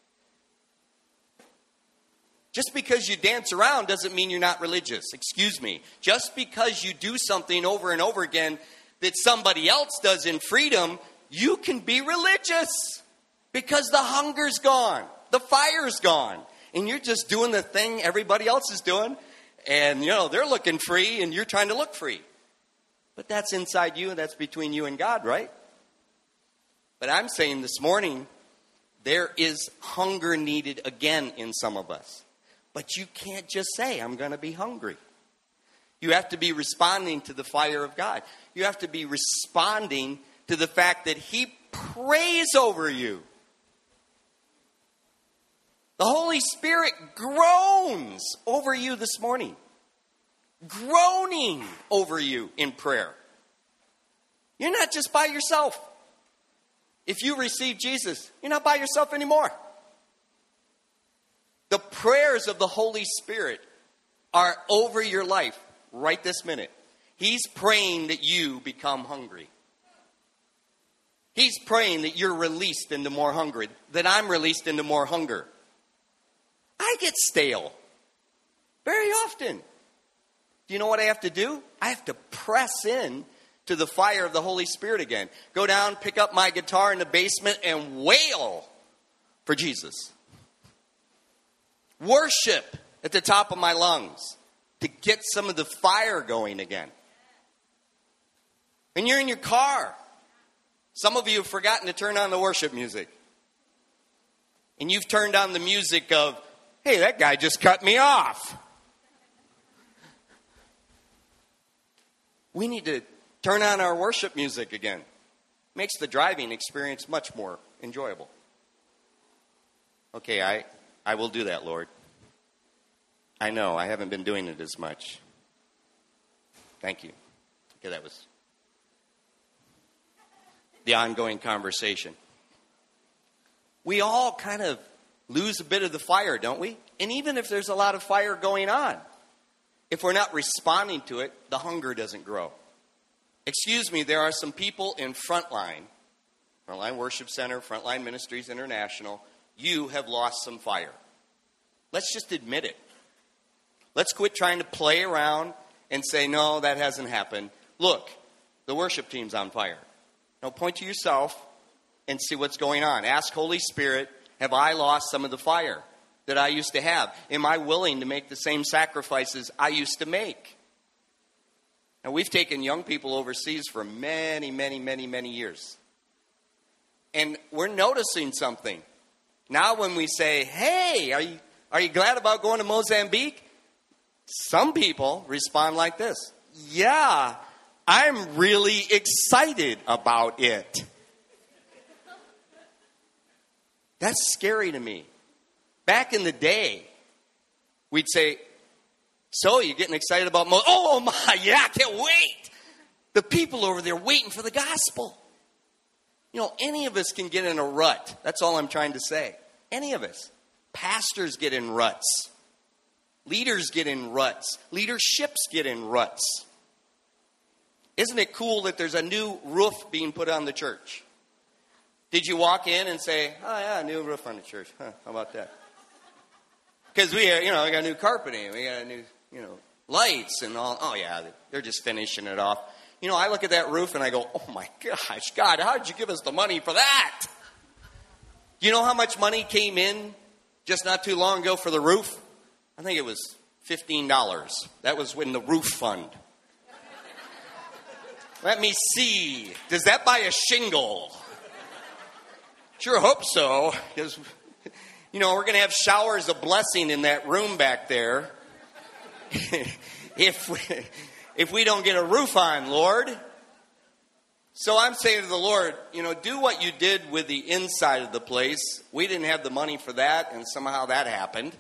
Just because you dance around doesn't mean you're not religious. Excuse me. Just because you do something over and over again that somebody else does in freedom, you can be religious because the hunger's gone. The fire's gone. And you're just doing the thing everybody else is doing. And, you know, they're looking free and you're trying to look free. But that's inside you and that's between you and God, right? But I'm saying this morning, there is hunger needed again in some of us. But you can't just say, I'm going to be hungry. You have to be responding to the fire of God. You have to be responding to the fact that He prays over you. The Holy Spirit groans over you this morning. Groaning over you in prayer. You're not just by yourself. If you receive Jesus, you're not by yourself anymore. The prayers of the Holy Spirit are over your life right this minute. He's praying that you become hungry. He's praying that you're released into more hunger, that I'm released into more hunger. I get stale very often. Do you know what I have to do? I have to press in to the fire of the Holy Spirit again. Go down, pick up my guitar in the basement, and wail for Jesus. Worship at the top of my lungs to get some of the fire going again. And you're in your car. Some of you have forgotten to turn on the worship music. And you've turned on the music of, hey, that guy just cut me off. We need to turn on our worship music again. Makes the driving experience much more enjoyable. Okay, I will do that, Lord. I know, I haven't been doing it as much. Thank you. Okay, that was the ongoing conversation. We all kind of lose a bit of the fire, don't we? And even if there's a lot of fire going on, if we're not responding to it, the hunger doesn't grow. Excuse me, there are some people in Frontline Worship Center, Frontline Ministries International. You have lost some fire. Let's just admit it. Let's quit trying to play around and say, no, that hasn't happened. Look, the worship team's on fire. Now point to yourself and see what's going on. Ask Holy Spirit, have I lost some of the fire that I used to have? Am I willing to make the same sacrifices I used to make? Now, we've taken young people overseas for many, many, many, many years. And we're noticing something. Now when we say, hey, are you glad about going to Mozambique? Some people respond like this. Yeah, I'm really excited about it. That's scary to me. Back in the day, we'd say, so you're getting excited about oh my, yeah, I can't wait. The people over there waiting for the gospel. You know, any of us can get in a rut. That's all I'm trying to say. Any of us. Pastors get in ruts. Leaders get in ruts. Leaderships get in ruts. Isn't it cool that there's a new roof being put on the church? Did you walk in and say, oh yeah, new roof on the church. Huh, how about that? Because we got new carpeting. We got new, lights and all. Oh yeah, they're just finishing it off. I look at that roof and I go, oh my gosh, God, how did you give us the money for that? You know how much money came in just not too long ago for the roof? I think it was $15. That was in the roof fund. Let me see. Does that buy a shingle? Sure hope so. Because, we're going to have showers of blessing in that room back there. if we don't get a roof on, Lord. So I'm saying to the Lord, do what you did with the inside of the place. We didn't have the money for that, and somehow that happened.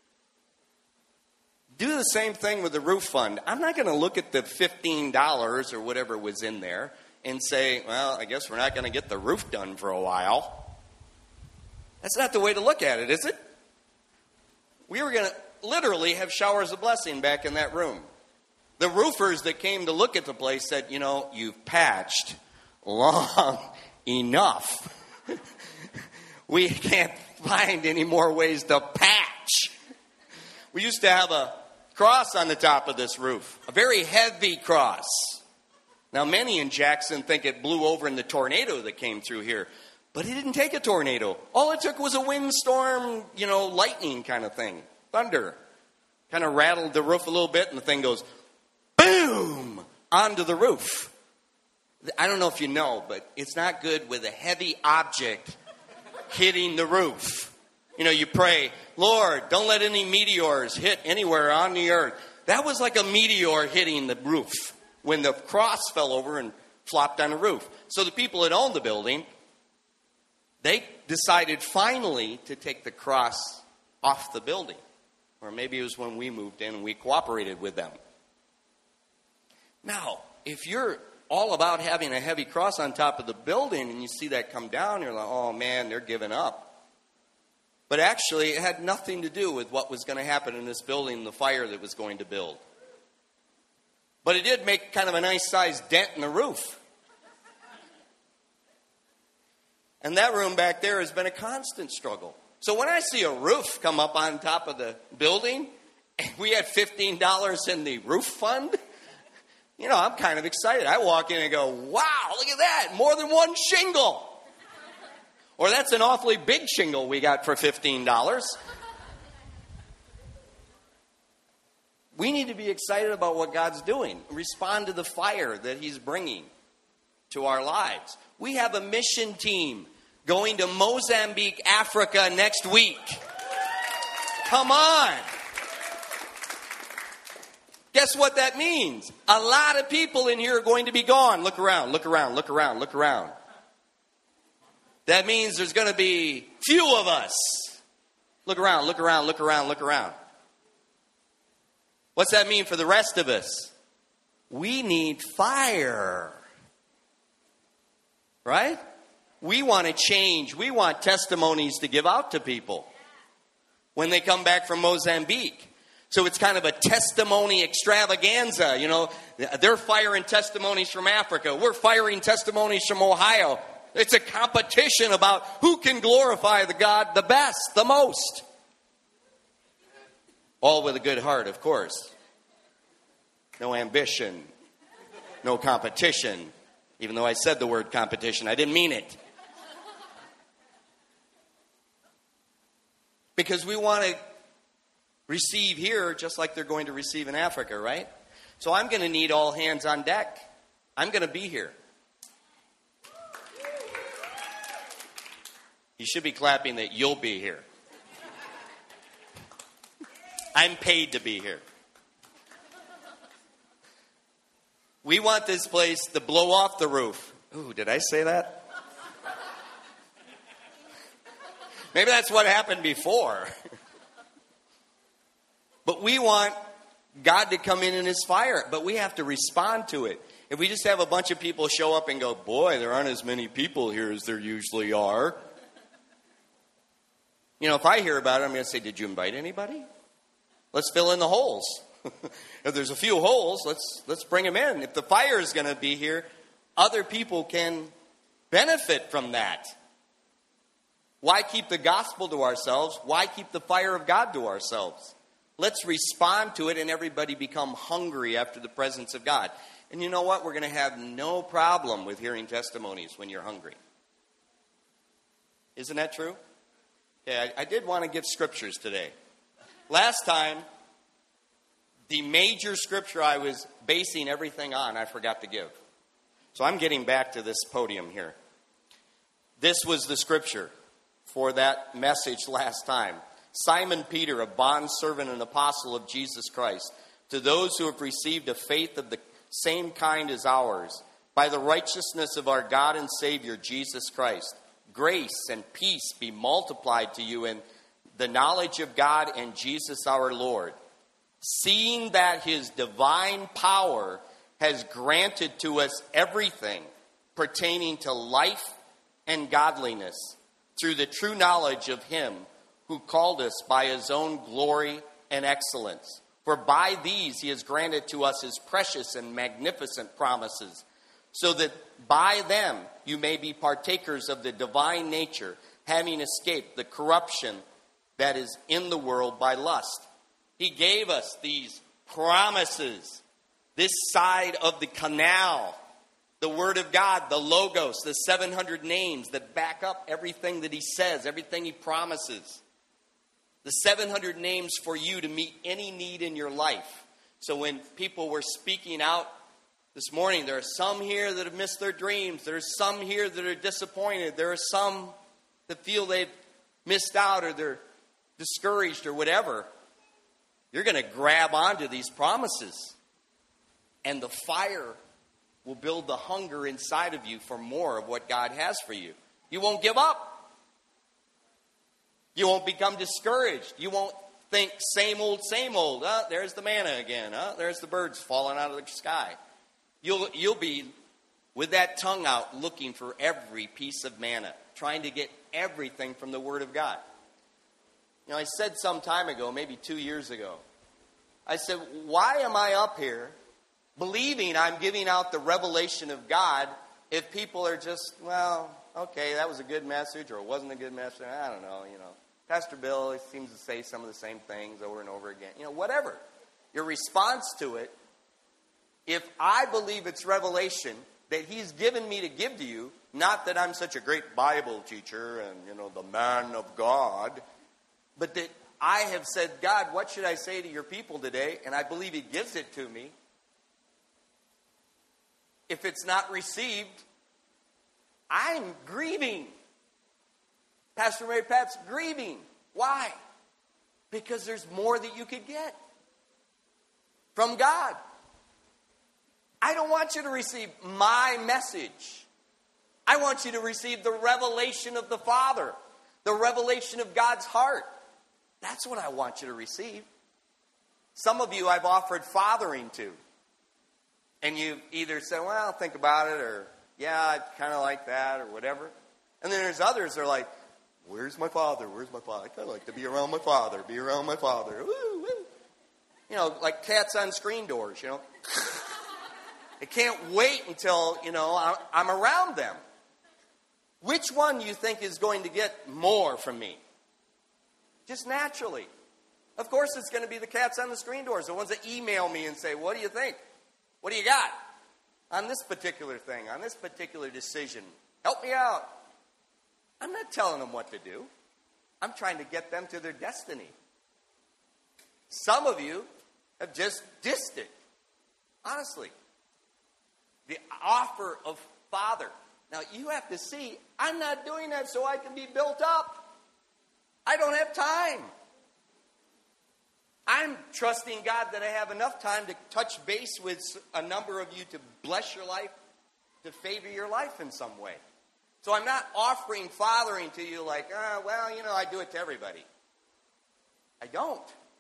Do the same thing with the roof fund. I'm not going to look at the $15 or whatever was in there and say, well, I guess we're not going to get the roof done for a while. That's not the way to look at it, is it? We were going to literally have showers of blessing back in that room. The roofers that came to look at the place said, you've patched long enough. We can't find any more ways to patch. We used to have a cross on the top of this roof, a very heavy cross. Now, many in Jackson think it blew over in the tornado that came through here, but it didn't take a tornado. All it took was a windstorm, lightning kind of thing, thunder. Kind of rattled the roof a little bit, and the thing goes boom onto the roof. I don't know if you know, but it's not good with a heavy object hitting the roof. You pray, Lord, don't let any meteors hit anywhere on the earth. That was like a meteor hitting the roof when the cross fell over and flopped on the roof. So the people that owned the building, they decided finally to take the cross off the building. Or maybe it was when we moved in and we cooperated with them. Now, if you're all about having a heavy cross on top of the building and you see that come down, you're like, oh man, they're giving up. But actually, it had nothing to do with what was going to happen in this building, the fire that was going to build. But it did make kind of a nice-sized dent in the roof. And that room back there has been a constant struggle. So when I see a roof come up on top of the building, and we had $15 in the roof fund, I'm kind of excited. I walk in and go, wow, look at that, more than one shingle. Or that's an awfully big shingle we got for $15. We need to be excited about what God's doing. Respond to the fire that He's bringing to our lives. We have a mission team going to Mozambique, Africa next week. Come on. Guess what that means? A lot of people in here are going to be gone. Look around, look around, look around, look around. That means there's going to be few of us. Look around, look around, look around, look around. What's that mean for the rest of us? We need fire. Right? We want to change. We want testimonies to give out to people when they come back from Mozambique. So it's kind of a testimony extravaganza. They're firing testimonies from Africa. We're firing testimonies from Ohio. It's a competition about who can glorify the God the best, the most. All with a good heart, of course. No ambition. No competition. Even though I said the word competition, I didn't mean it. Because we want to receive here just like they're going to receive in Africa, right? So I'm going to need all hands on deck. I'm going to be here. You should be clapping that you'll be here. I'm paid to be here. We want this place to blow off the roof. Ooh, did I say that? Maybe that's what happened before. But we want God to come in His fire, but we have to respond to it. If we just have a bunch of people show up and go, boy, there aren't as many people here as there usually are. If I hear about it, I'm going to say, did you invite anybody? Let's fill in the holes. If there's a few holes, let's bring them in. If the fire is going to be here, other people can benefit from that. Why keep the gospel to ourselves? Why keep the fire of God to ourselves? Let's respond to it and everybody become hungry after the presence of God. And you know what? We're going to have no problem with hearing testimonies when you're hungry. Isn't that true? Yeah, I did want to give scriptures today. Last time, the major scripture I was basing everything on, I forgot to give. So I'm getting back to this podium here. This was the scripture for that message last time. Simon Peter, a bondservant and apostle of Jesus Christ, to those who have received a faith of the same kind as ours, by the righteousness of our God and Savior, Jesus Christ, grace and peace be multiplied to you in the knowledge of God and Jesus our Lord, seeing that his divine power has granted to us everything pertaining to life and godliness through the true knowledge of him who called us by his own glory and excellence. For by these he has granted to us his precious and magnificent promises, so that by them you may be partakers of the divine nature, having escaped the corruption that is in the world by lust. He gave us these promises, this side of the canal, the Word of God, the Logos, the 700 names that back up everything that he says, everything he promises. The 700 names for you to meet any need in your life. So when people were speaking out this morning, there are some here that have missed their dreams. There are some here that are disappointed. There are some that feel they've missed out or they're discouraged or whatever. You're going to grab onto these promises. And the fire will build the hunger inside of you for more of what God has for you. You won't give up. You won't become discouraged. You won't think same old, same old. There's the manna again. There's the birds falling out of the sky. You'll be with that tongue out looking for every piece of manna, trying to get everything from the Word of God. You know, I said some time ago, maybe 2 years ago, I said, why am I up here believing I'm giving out the revelation of God if people are just, well, okay, that was a good message or it wasn't a good message. I don't know, Pastor Bill seems to say some of the same things over and over again. Whatever. Your response to it, if I believe it's revelation that he's given me to give to you, not that I'm such a great Bible teacher and, the man of God, but that I have said, God, what should I say to your people today? And I believe he gives it to me. If it's not received, I'm grieving. Pastor Mary Pat's grieving. Why? Because there's more that you could get from God. I don't want you to receive my message. I want you to receive the revelation of the Father, the revelation of God's heart. That's what I want you to receive. Some of you I've offered fathering to. And you either say, well, I'll think about it, or yeah, I kind of like that, or whatever. And then there's others that are like, where's my father? Where's my father? I kind of like to be around my father, be around my father. Woo, woo. Like cats on screen doors, I can't wait until, I'm around them. Which one do you think is going to get more from me? Just naturally. Of course it's going to be the cats on the screen doors, the ones that email me and say, what do you think? What do you got on this particular thing, on this particular decision? Help me out. I'm not telling them what to do. I'm trying to get them to their destiny. Some of you have just dissed it. Honestly. The offer of Father. Now, you have to see, I'm not doing that so I can be built up. I don't have time. I'm trusting God that I have enough time to touch base with a number of you to bless your life, to favor your life in some way. So I'm not offering fathering to you like, I do it to everybody. I don't.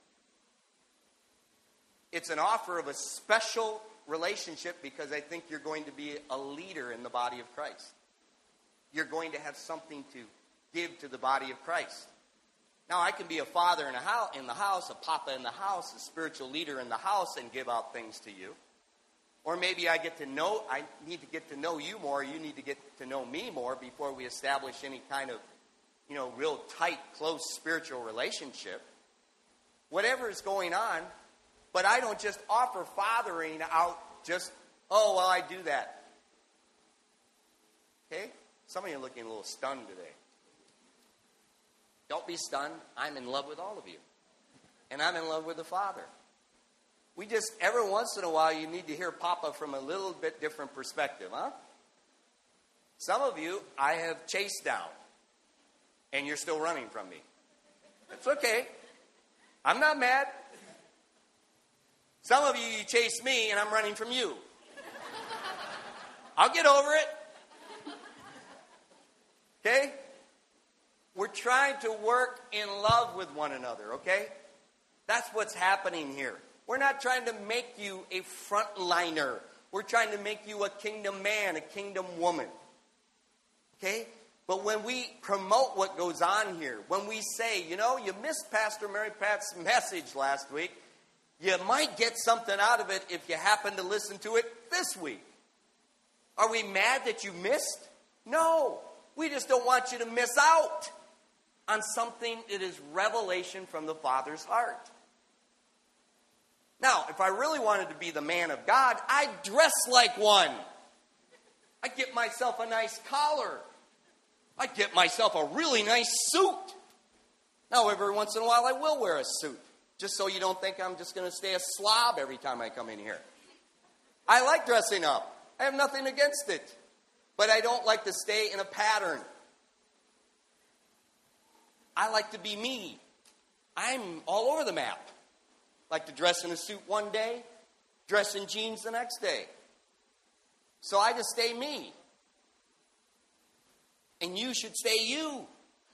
It's an offer of a special relationship because I think you're going to be a leader in the body of Christ. You're going to have something to give to the body of Christ. Now, I can be a father in the house, a papa in the house, a spiritual leader in the house, and give out things to you. Or maybe I need to get to know you more, you need to get to know me more before we establish any kind of, real tight, close spiritual relationship. Whatever is going on, but I don't just offer fathering out just, oh, well, I do that. Okay? Some of you are looking a little stunned today. Don't be stunned. I'm in love with all of you. And I'm in love with the Father. We just, every once in a while, you need to hear Papa from a little bit different perspective, huh? Some of you, I have chased down. And you're still running from me. It's okay. I'm not mad. Some of you chase me, and I'm running from you. I'll get over it. Okay? We're trying to work in love with one another, okay? That's what's happening here. We're not trying to make you a frontliner. We're trying to make you a kingdom man, a kingdom woman. Okay? But when we promote what goes on here, when we say, you missed Pastor Mary Pat's message last week, you might get something out of it if you happen to listen to it this week. Are we mad that you missed? No. We just don't want you to miss out on something that is revelation from the Father's heart. Now, if I really wanted to be the man of God, I'd dress like one. I'd get myself a nice collar. I'd get myself a really nice suit. Now, every once in a while, I will wear a suit, just so you don't think I'm just going to stay a slob every time I come in here. I like dressing up. I have nothing against it. But I don't like to stay in a pattern. I like to be me. I'm all over the map. I like to dress in a suit one day, dress in jeans the next day. So I just stay me. And you should stay you.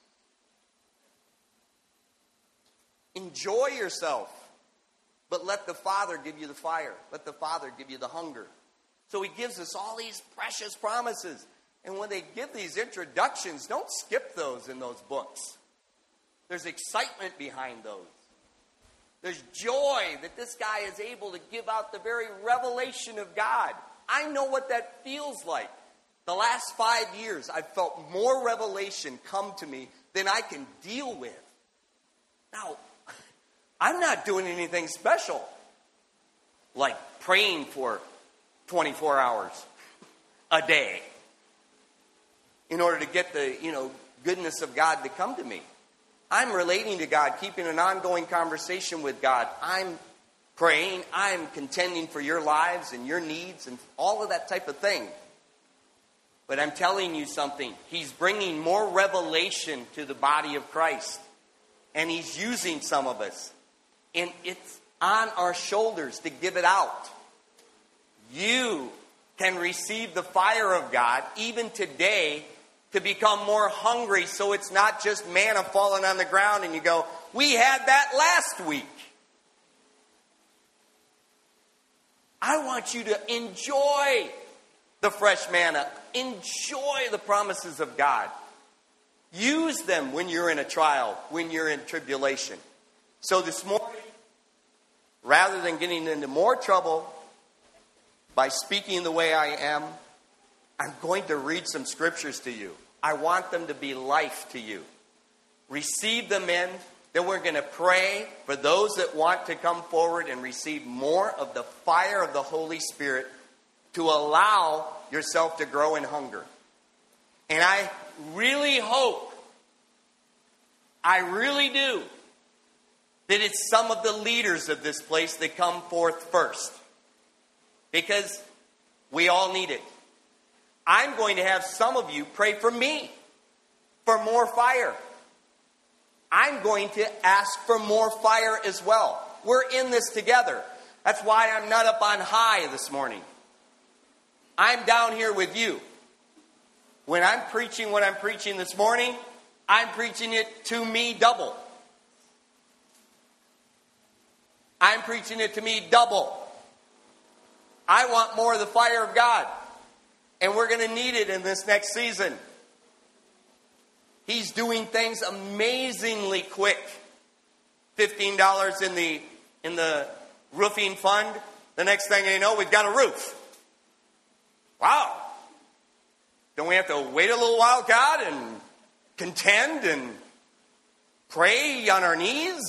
Enjoy yourself. But let the Father give you the fire. Let the Father give you the hunger. So He gives us all these precious promises. And when they give these introductions, don't skip those in those books. There's excitement behind those. There's joy that this guy is able to give out the very revelation of God. I know what that feels like. The last 5 years, I've felt more revelation come to me than I can deal with. Now, I'm not doing anything special, like praying for 24 hours a day in order to get the, goodness of God to come to me. I'm relating to God, keeping an ongoing conversation with God. I'm praying. I'm contending for your lives and your needs and all of that type of thing. But I'm telling you something. He's bringing more revelation to the body of Christ. And He's using some of us. And it's on our shoulders to give it out. You can receive the fire of God even today to become more hungry, so it's not just manna falling on the ground and you go, we had that last week. I want you to enjoy the fresh manna. Enjoy the promises of God. Use them when you're in a trial, when you're in tribulation. So this morning, rather than getting into more trouble by speaking the way I am, I'm going to read some scriptures to you. I want them to be life to you. Receive them in. Then we're going to pray for those that want to come forward and receive more of the fire of the Holy Spirit to allow yourself to grow in hunger. And I really hope, I really do, that it's some of the leaders of this place that come forth first. Because we all need it. I'm going to have some of you pray for me for more fire. I'm going to ask for more fire as well. We're in this together. That's why I'm not up on high this morning. I'm down here with you. When I'm preaching what I'm preaching this morning, I'm preaching it to me double. I'm preaching it to me double. I want more of the fire of God. And we're going to need it in this next season. He's doing things amazingly quick. $15 in the roofing fund. The next thing you know, we've got a roof. Wow. Don't we have to wait a little while, God, and contend and pray on our knees?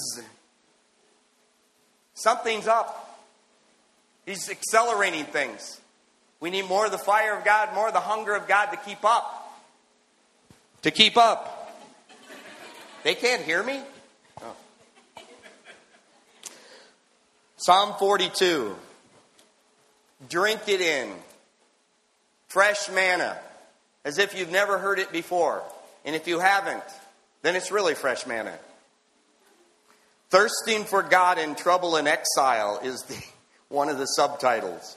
Something's up. He's accelerating things. We need more of the fire of God, more of the hunger of God to keep up. To keep up. They can't hear me? Oh. Psalm 42. Drink it in. Fresh manna. As if you've never heard it before. And if you haven't, then it's really fresh manna. Thirsting for God in trouble and exile is one of the subtitles.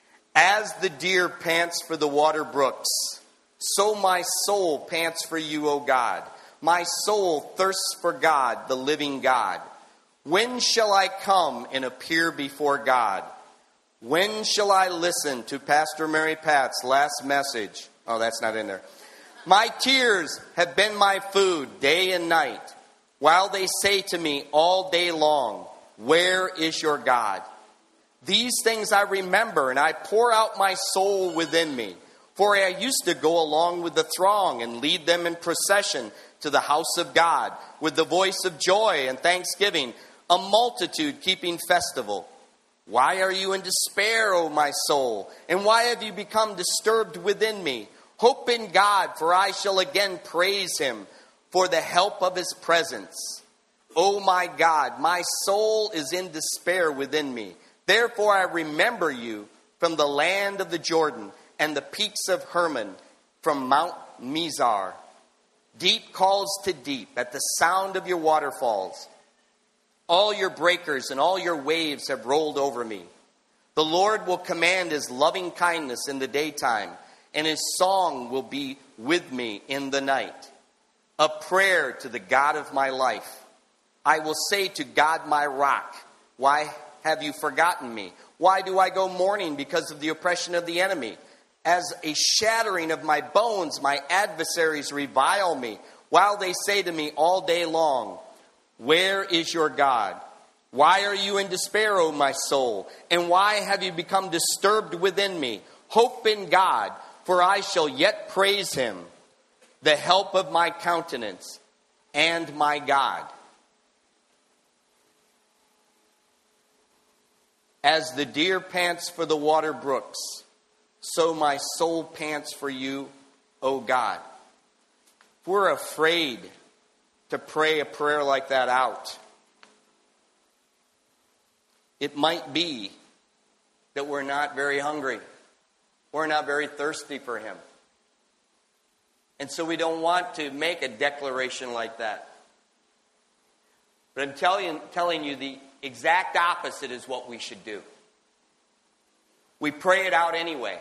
As the deer pants for the water brooks, so my soul pants for you, O God. My soul thirsts for God, the living God. When shall I come and appear before God? When shall I listen to Pastor Mary Pat's last message? Oh, that's not in there. My tears have been my food day and night, while they say to me all day long, where is your God? These things I remember, and I pour out my soul within me. For I used to go along with the throng and lead them in procession to the house of God, with the voice of joy and thanksgiving, a multitude keeping festival. Why are you in despair, O my soul? And why have you become disturbed within me? Hope in God, for I shall again praise him for the help of his presence. O my God, my soul is in despair within me. Therefore I remember you from the land of the Jordan and the peaks of Hermon, from Mount Mizar. Deep calls to deep at the sound of your waterfalls. All your breakers and all your waves have rolled over me. The Lord will command his loving kindness in the daytime, and his song will be with me in the night. A prayer to the God of my life. I will say to God my rock, why have you forgotten me? Why do I go mourning because of the oppression of the enemy? As a shattering of my bones, my adversaries revile me, while they say to me all day long, where is your God? Why are you in despair, O my soul? And why have you become disturbed within me? Hope in God, for I shall yet praise him, the help of my countenance and my God. As the deer pants for the water brooks, so my soul pants for you, O God. If we're afraid to pray a prayer like that out, it might be that we're not very hungry. We're not very thirsty for him. And so we don't want to make a declaration like that. But I'm telling you the exact opposite is what we should do. We pray it out anyway.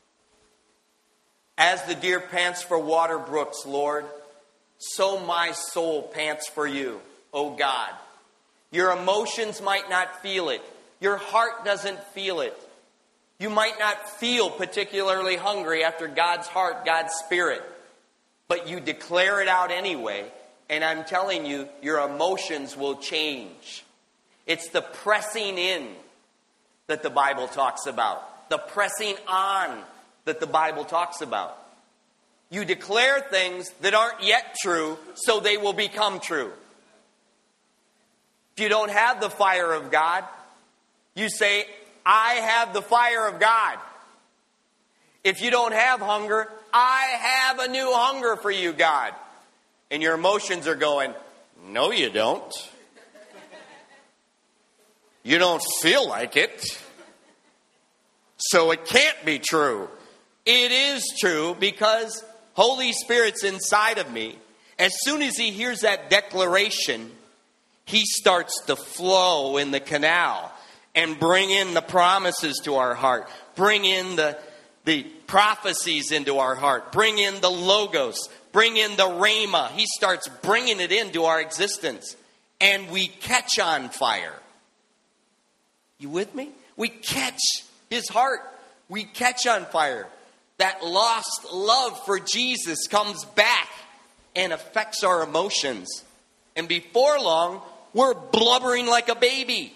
As the deer pants for water brooks, Lord, so my soul pants for you, O God. Your emotions might not feel it. Your heart doesn't feel it. You might not feel particularly hungry after God's heart, God's spirit. But you declare it out anyway. And I'm telling you, your emotions will change. It's the pressing in that the Bible talks about. The pressing on that the Bible talks about. You declare things that aren't yet true, so they will become true. If you don't have the fire of God, you say, I have the fire of God. If you don't have hunger, I have a new hunger for you, God. And your emotions are going, no, you don't. You don't feel like it. So it can't be true. It is true because Holy Spirit's inside of me. As soon as he hears that declaration, he starts to flow in the canal and bring in the promises to our heart. Bring in the prophecies into our heart. Bring in the logos. Bring in the rhema. He starts bringing it into our existence. And we catch on fire. You with me? We catch his heart. We catch on fire. That lost love for Jesus comes back and affects our emotions. And before long, we're blubbering like a baby.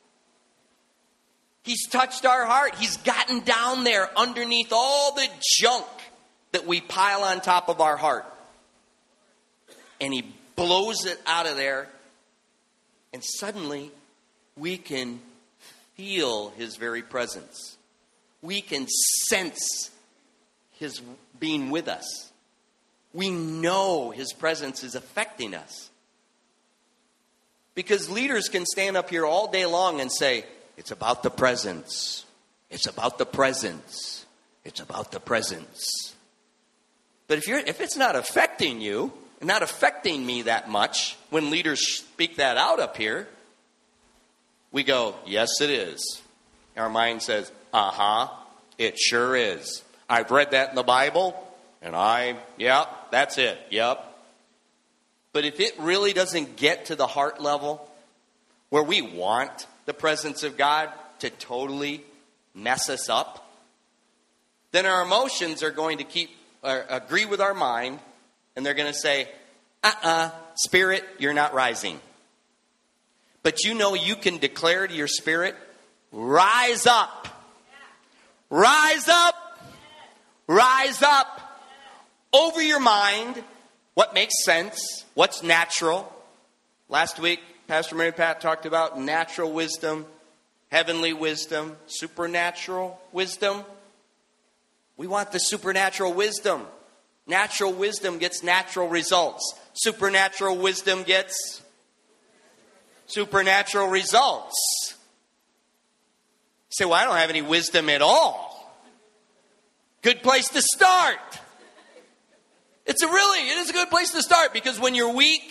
He's touched our heart. He's gotten down there underneath all the junk that we pile on top of our heart. And he blows it out of there. And suddenly, we can feel his very presence. We can sense his being with us. We know his presence is affecting us. Because leaders can stand up here all day long and say, it's about the presence. It's about the presence. It's about the presence. But if it's not affecting you, and not affecting me that much, when leaders speak that out up here, we go, yes, it is. Our mind says, it sure is. I've read that in the Bible, and that's it, yep. But if it really doesn't get to the heart level, where we want the presence of God to totally mess us up, then our emotions are going to agree with our mind, and they're going to say, spirit, you're not rising. But you know you can declare to your spirit, rise up. Rise up. Rise up. Over your mind, what makes sense, what's natural. Last week, Pastor Mary Pat talked about natural wisdom, heavenly wisdom, supernatural wisdom. We want the supernatural wisdom. Natural wisdom gets natural results. Supernatural wisdom gets supernatural results. You say, well, I don't have any wisdom at all. Good place to start. It is a good place to start, because when you're weak,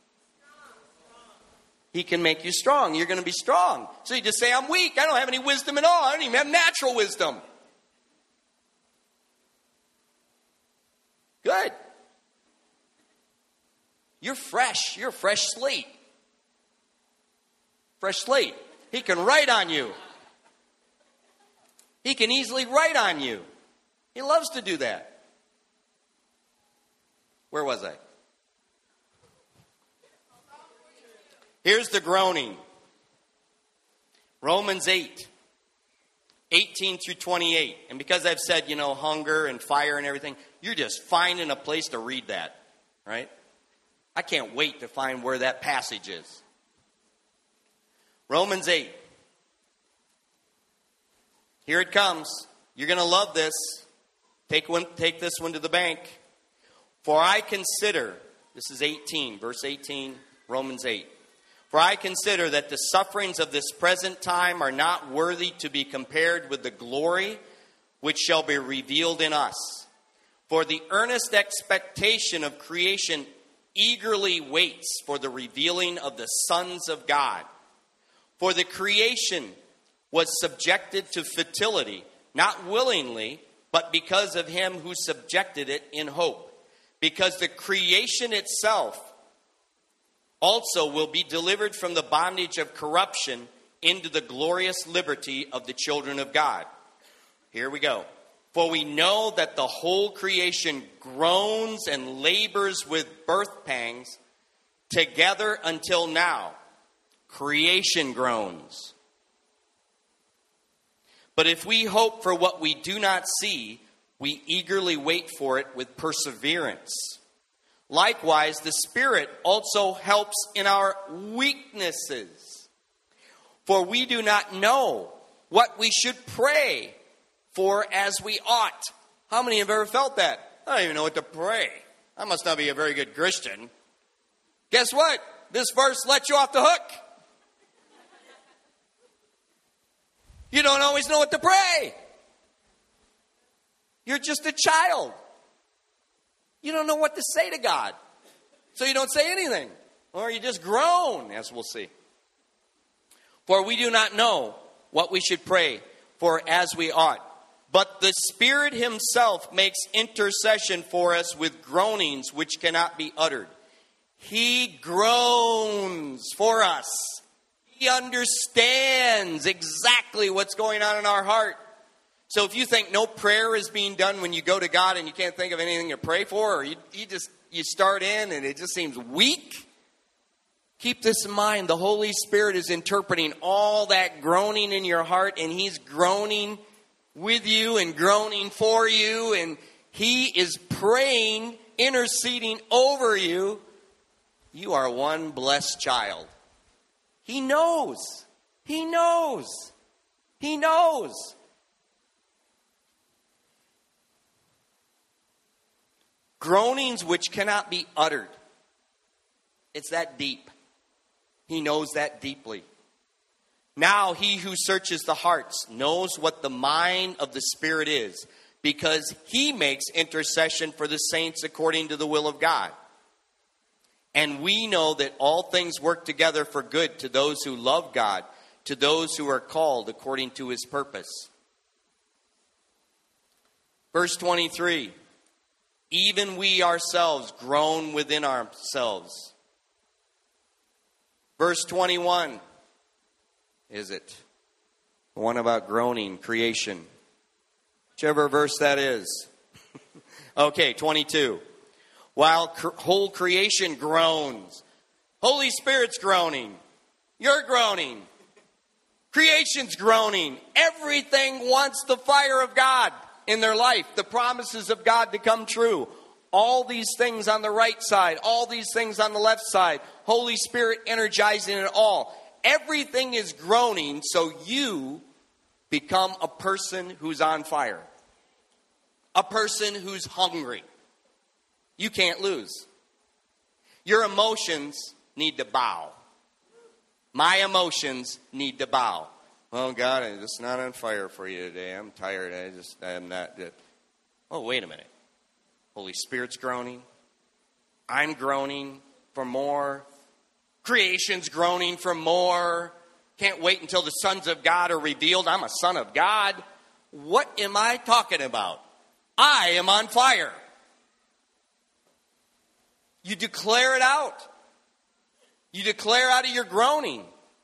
he can make you strong. You're going to be strong. So you just say, I'm weak. I don't have any wisdom at all. I don't even have natural wisdom. Good. You're fresh. You're a fresh slate. Fresh slate. He can write on you. He can easily write on you. He loves to do that. Where was I? Here's the groaning. Romans 8, 18 through 28. And because I've said, hunger and fire and everything, you're just finding a place to read that, right? I can't wait to find where that passage is. Romans 8. Here it comes. You're going to love this. Take this one to the bank. For I consider, this is 18, verse 18, Romans 8. For I consider that the sufferings of this present time are not worthy to be compared with the glory which shall be revealed in us. For the earnest expectation of creation eagerly waits for the revealing of the sons of God. For the creation was subjected to futility, not willingly, but because of him who subjected it in hope. Because the creation itself also will be delivered from the bondage of corruption into the glorious liberty of the children of God. Here we go. For we know that the whole creation groans and labors with birth pangs together until now. Creation groans. But if we hope for what we do not see, we eagerly wait for it with perseverance. Likewise, the Spirit also helps in our weaknesses. For we do not know what we should pray for as we ought. How many have ever felt that? I don't even know what to pray. I must not be a very good Christian. Guess what? This verse lets you off the hook. You don't always know what to pray. You're just a child. You don't know what to say to God. So you don't say anything. Or you just groan, as we'll see. For we do not know what we should pray for as we ought. But the Spirit himself makes intercession for us with groanings which cannot be uttered. He groans for us. He understands exactly what's going on in our heart. So if you think no prayer is being done when you go to God and you can't think of anything to pray for, or you just you start in and it just seems weak, keep this in mind. The Holy Spirit is interpreting all that groaning in your heart, and He's groaning with you and groaning for you, and He is praying, interceding over you. You are one blessed child. He knows. He knows. He knows. Groanings which cannot be uttered. It's that deep. He knows that deeply. Now He who searches the hearts knows what the mind of the Spirit is, because He makes intercession for the saints according to the will of God. And we know that all things work together for good to those who love God, to those who are called according to His purpose. Verse 23, even we ourselves groan within ourselves. Verse 21, is it? The one about groaning, creation. Whichever verse that is. Okay, 22. While whole creation groans. Holy Spirit's groaning. You're groaning. Creation's groaning. Everything wants the fire of God in their life. The promises of God to come true. All these things on the right side. All these things on the left side. Holy Spirit energizing it all. Everything is groaning, so you become a person who's on fire. A person who's hungry. You can't lose. Your emotions need to bow. My emotions need to bow. Oh, God, I'm just not on fire for you today. I'm tired. I'm not. Oh, wait a minute. Holy Spirit's groaning. I'm groaning for more. Creation's groaning for more. Can't wait until the sons of God are revealed. I'm a son of God. What am I talking about? I am on fire. You declare it out. You declare out of your groaning.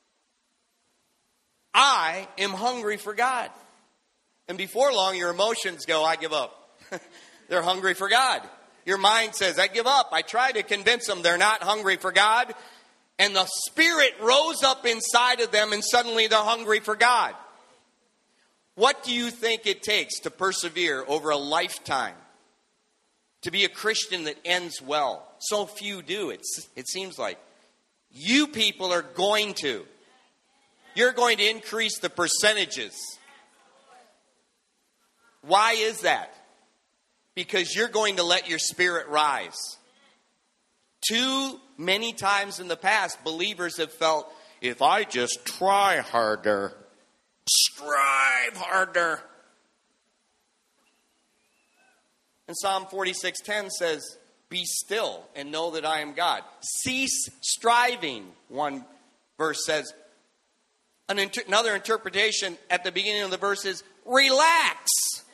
I am hungry for God. And before long, your emotions go, I give up. They're hungry for God. Your mind says, I give up. I try to convince them they're not hungry for God. And the Spirit rose up inside of them, and suddenly they're hungry for God. What do you think it takes to persevere over a lifetime? To be a Christian that ends well? So few do, it seems like. You people are going to. You're going to increase the percentages. Why is that? Because you're going to let your spirit rise. Too many times in the past, believers have felt, if I just try harder, strive harder. And Psalm 46:10 says, be still and know that I am God. Cease striving, one verse says. Another interpretation at the beginning of the verse is, relax.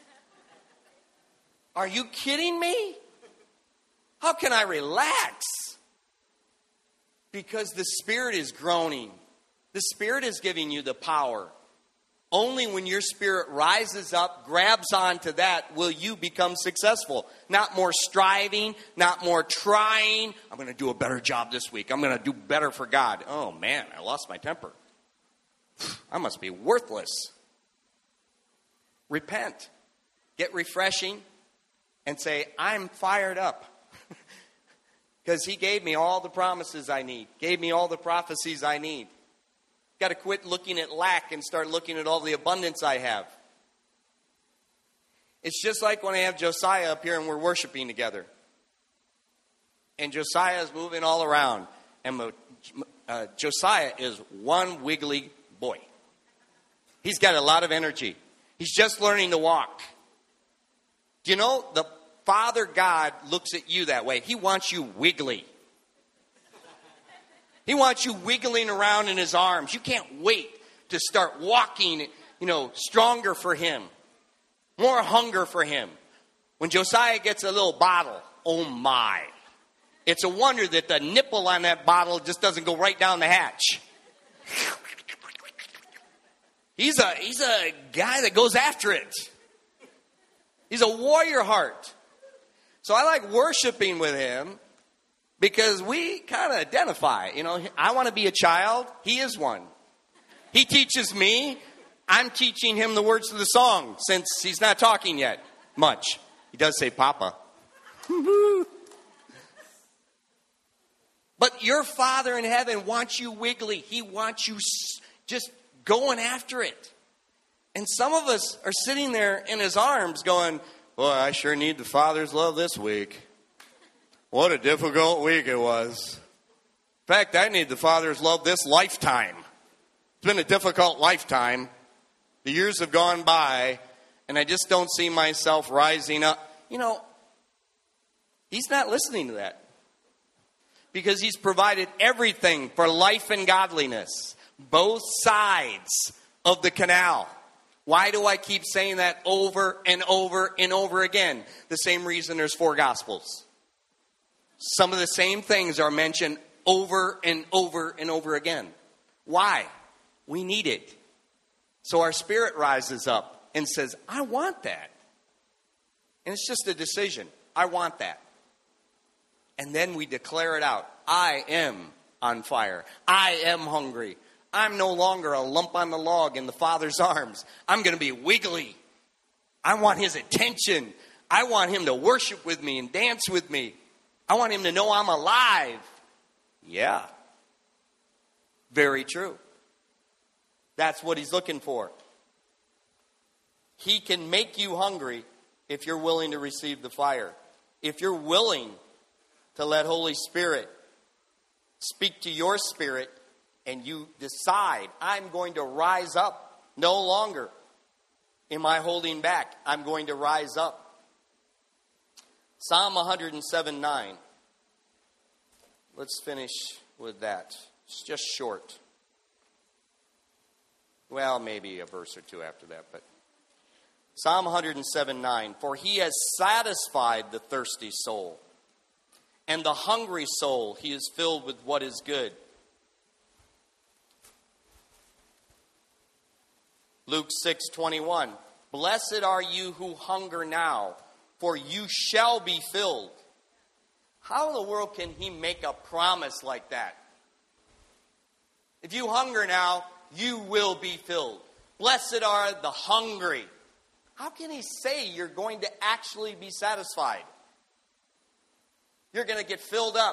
Are you kidding me? How can I relax? Because the Spirit is groaning. The Spirit is giving you the power. Only when your spirit rises up, grabs onto that, will you become successful. Not more striving, not more trying. I'm going to do a better job this week. I'm going to do better for God. Oh man, I lost my temper. I must be worthless. Repent. Get refreshing and say, I'm fired up. Because He gave me all the promises I need. Gave me all the prophecies I need. Got to quit looking at lack and start looking at all the abundance I have. It's just like when I have Josiah up here and we're worshiping together. And Josiah is moving all around. And Josiah is one wiggly boy. He's got a lot of energy. He's just learning to walk. Do you know, the Father God looks at you that way. He wants you wiggly. He wants you wiggling around in His arms. You can't wait to start walking, stronger for Him. More hunger for Him. When Josiah gets a little bottle, oh my. It's a wonder that the nipple on that bottle just doesn't go right down the hatch. He's a guy that goes after it. He's a warrior heart. So I like worshiping with him because we kind of identify. You know, I want to be a child. He is one. He teaches me. I'm teaching him the words of the song since he's not talking yet much. He does say Papa. But your Father in heaven wants you wiggly. He wants you just going after it. And some of us are sitting there in his arms going, boy, I sure need the Father's love this week. What a difficult week it was. In fact, I need the Father's love this lifetime. It's been a difficult lifetime. The years have gone by, and I just don't see myself rising up. You know, he's not listening to that. Because he's provided everything for life and godliness. Both sides of the canal. Why do I keep saying that over and over and over again? The same reason there's 4 Gospels. Some of the same things are mentioned over and over and over again. Why? We need it. So our spirit rises up and says, I want that. And it's just a decision. I want that. And then we declare it out. I am on fire. I am hungry. I'm no longer a lump on the log in the Father's arms. I'm going to be wiggly. I want his attention. I want him to worship with me and dance with me. I want him to know I'm alive. Yeah. Very true. That's what he's looking for. He can make you hungry if you're willing to receive the fire. If you're willing to let Holy Spirit speak to your spirit and you decide, I'm going to rise up. No longer am I holding back. I'm going to rise up. Psalm 107:9. Let's finish with that. It's just short. Well, maybe a verse or two after that, but Psalm 107:9. For he has satisfied the thirsty soul, and the hungry soul he is filled with what is good. Luke 6:21. Blessed are you who hunger now, for you shall be filled. How in the world can he make a promise like that? If you hunger now, you will be filled. Blessed are the hungry. How can he say you're going to actually be satisfied? You're going to get filled up.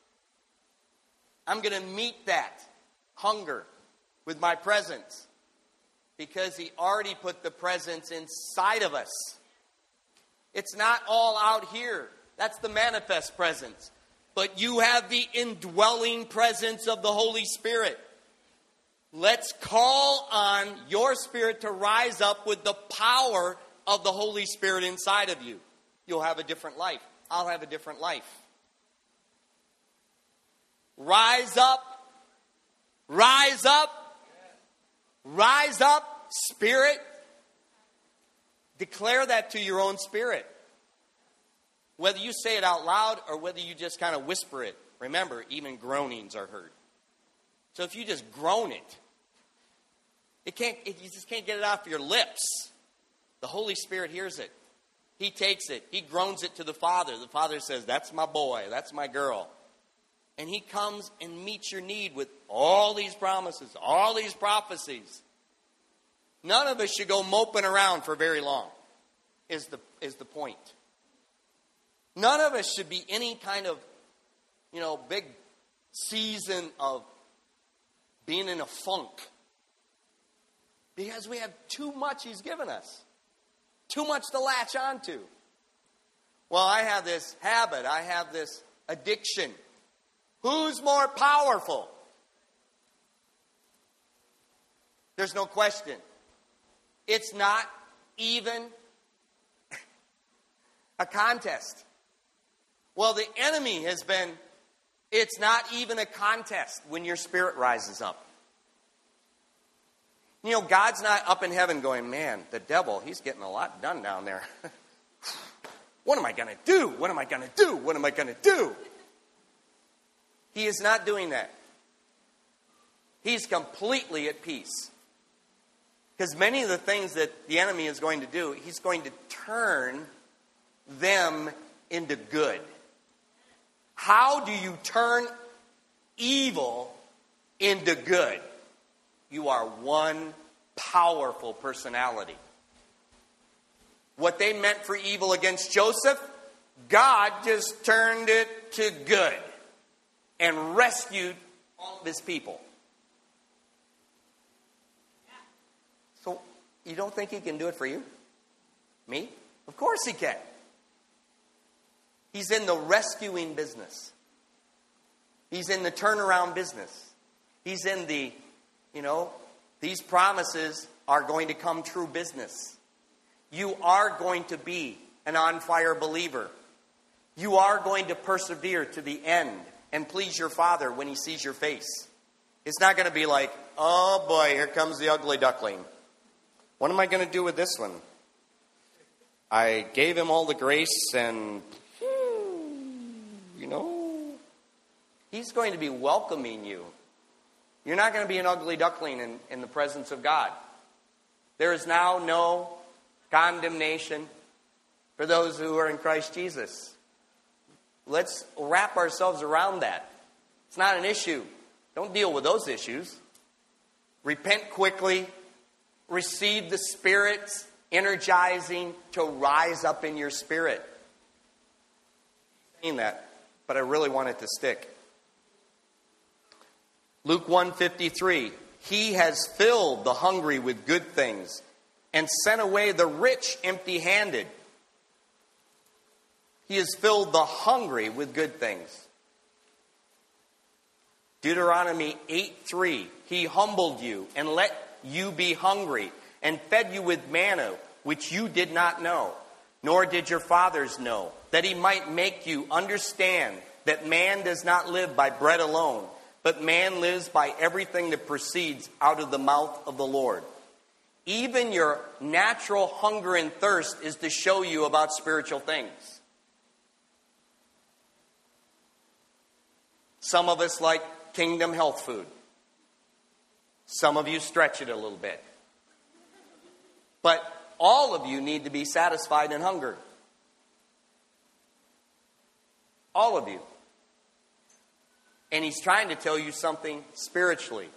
I'm going to meet that hunger with my presence. Because he already put the presence inside of us. It's not all out here. That's the manifest presence. But you have the indwelling presence of the Holy Spirit. Let's call on your spirit to rise up with the power of the Holy Spirit inside of you. You'll have a different life. I'll have a different life. Rise up. Rise up. Rise up, spirit. Declare that to your own spirit. Whether you say it out loud or whether you just kind of whisper it. Remember, even groanings are heard. So if you just groan it, you just can't get it off your lips. The Holy Spirit hears it. He takes it. He groans it to the Father. The Father says, that's my boy. That's my girl. And he comes and meets your need with all these promises, all these prophecies. None of us should go moping around for very long, is the point. None of us should be any kind of, big season of being in a funk. Because we have too much he's given us. Too much to latch onto. Well, I have this habit. I have this addiction. Who's more powerful? There's no question. It's not even a contest. Well, the enemy has been, it's not even a contest when your spirit rises up. God's not up in heaven going, man, the devil, he's getting a lot done down there. What am I going to do? What am I going to do? What am I going to do? He is not doing that. He's completely at peace. Because many of the things that the enemy is going to do, he's going to turn them into good? How do you turn evil into good? You are one powerful personality. What they meant for evil against Joseph, God just turned it to good and rescued all of his people. So, you don't think he can do it for you? Me? Of course he can. He's in the rescuing business. He's in the turnaround business. He's in the, these promises are going to come true business. You are going to be an on-fire believer. You are going to persevere to the end and please your Father when he sees your face. It's not going to be like, oh boy, here comes the ugly duckling. What am I going to do with this one? I gave him all the grace and, he's going to be welcoming you. You're not going to be an ugly duckling in the presence of God. There is now no condemnation for those who are in Christ Jesus. Let's wrap ourselves around that. It's not an issue. Don't deal with those issues. Repent quickly. Receive the Spirit's energizing to rise up in your spirit. I'm saying that, but I really want it to stick. Luke 1:53, he has filled the hungry with good things and sent away the rich empty-handed. He has filled the hungry with good things. Deuteronomy 8:3, he humbled you and let you be hungry and fed you with manna, which you did not know, nor did your fathers know, that he might make you understand that man does not live by bread alone, but man lives by everything that proceeds out of the mouth of the Lord. Even your natural hunger and thirst is to show you about spiritual things. Some of us like Kingdom health food. Some of you stretch it a little bit. But all of you need to be satisfied in hunger. All of you. And he's trying to tell you something spiritually.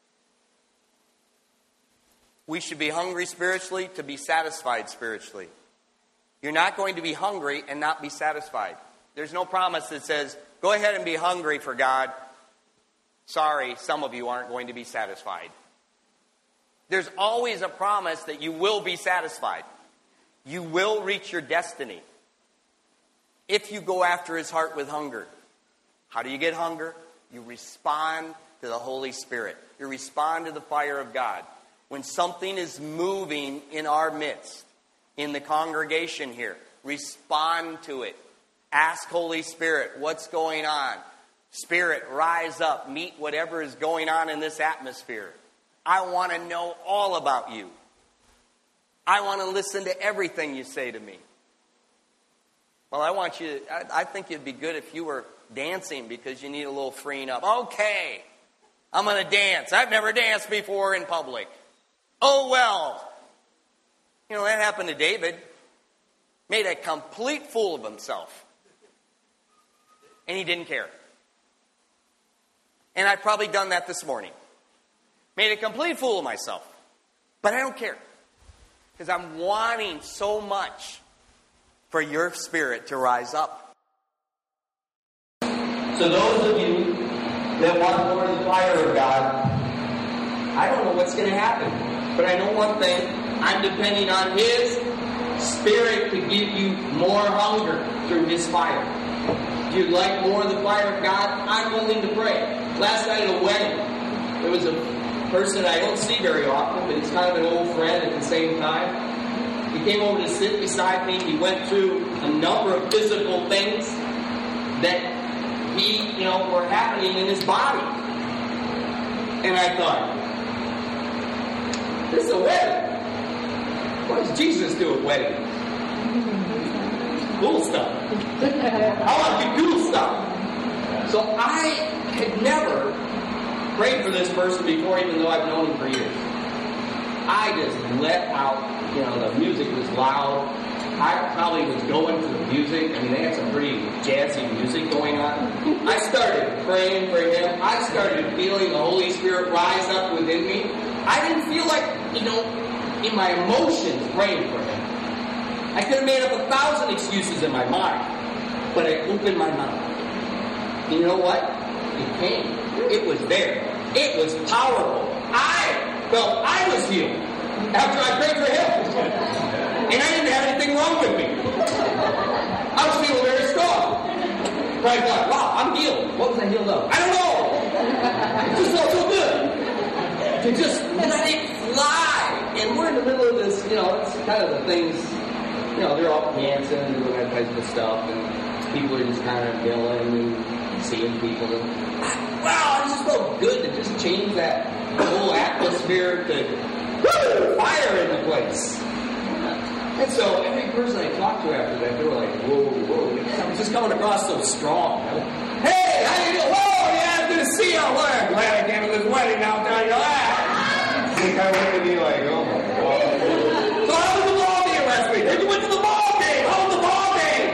We should be hungry spiritually to be satisfied spiritually. You're not going to be hungry and not be satisfied. There's no promise that says, go ahead and be hungry for God. Sorry, some of you aren't going to be satisfied. There's always a promise that you will be satisfied. You will reach your destiny if you go after his heart with hunger. How do you get hunger? You respond to the Holy Spirit. You respond to the fire of God. When something is moving in our midst, in the congregation here, respond to it. Ask Holy Spirit, what's going on? Spirit, rise up. Meet whatever is going on in this atmosphere. I want to know all about you. I want to listen to everything you say to me. Well, I think it'd be good if you were dancing because you need a little freeing up. Okay, I'm going to dance. I've never danced before in public. Oh, well. You know, that happened to David. Made a complete fool of himself. And he didn't care. And I've probably done that this morning. Made a complete fool of myself. But I don't care. Because I'm wanting so much for your spirit to rise up. So those of you that want more of the fire of God, I don't know what's going to happen. But I know one thing. I'm depending on His Spirit to give you more hunger through His fire. If you'd like more of the fire of God, I'm willing to pray. Last night at a wedding, there was a person I don't see very often, but he's kind of an old friend at the same time. He came over to sit beside me. He went through a number of physical things that were happening in his body. And I thought, this is a wedding. What does Jesus do at weddings? Cool stuff. I want to do cool stuff. So I had never prayed for this person before, even though I've known him for years. I just let out, the music was loud. I probably was going to the music. I mean, they had some pretty jazzy music going on. I started praying for him. I started feeling the Holy Spirit rise up within me. I didn't feel like, in my emotions praying for him. I could have made up 1,000 excuses in my mind, but I opened my mouth. And you know what? It came. It was there. It was powerful. I felt I was healed after I prayed for him. And I didn't have anything wrong with me. I was feeling very strong. But I thought, wow, I'm healed. What was I healed of? I don't know. It just felt so good. To just let it fly. And we're in the middle of this, it's kind of the things, they're all dancing and doing that type of stuff. And people are just kind of yelling and seeing people. Wow, it just felt good to just change that whole atmosphere to fire in the place. And so every person I talked to after that, they were like, whoa. I was just coming across so strong. Hey, how you doing? Whoa, yeah, good to see you. Well, I'm glad I came to this wedding. Now I'm telling you that. They kind of looked at me like, oh my God. So how was the ball game last week? You went to the ball game. How was the ball game?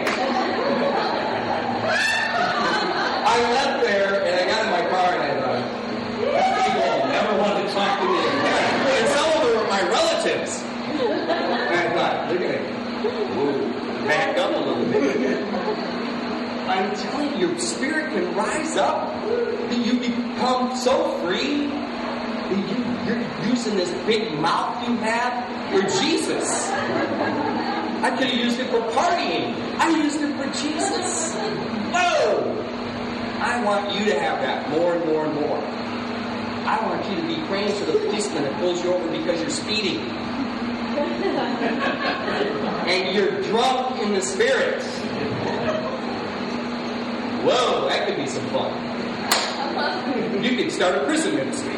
I left there and I got in my car and I thought, people never want to talk to me again. And some of them were my relatives. And I thought, they're going to back up a little bit. I'm telling you, your spirit can rise up. You become so free. You're using this big mouth you have for Jesus. I could have used it for partying. I used it for Jesus. Whoa! I want you to have that more and more and more. I want you to be praying for the policeman that pulls you over because you're speeding. And you're drunk in the spirit. Whoa, that could be some fun. You could start a prison ministry.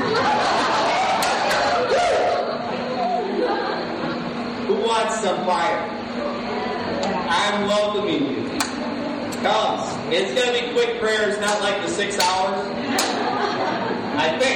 Who wants some fire? I'm welcoming you. Come. It's going to be quick prayers, not like the 6 hours. I think.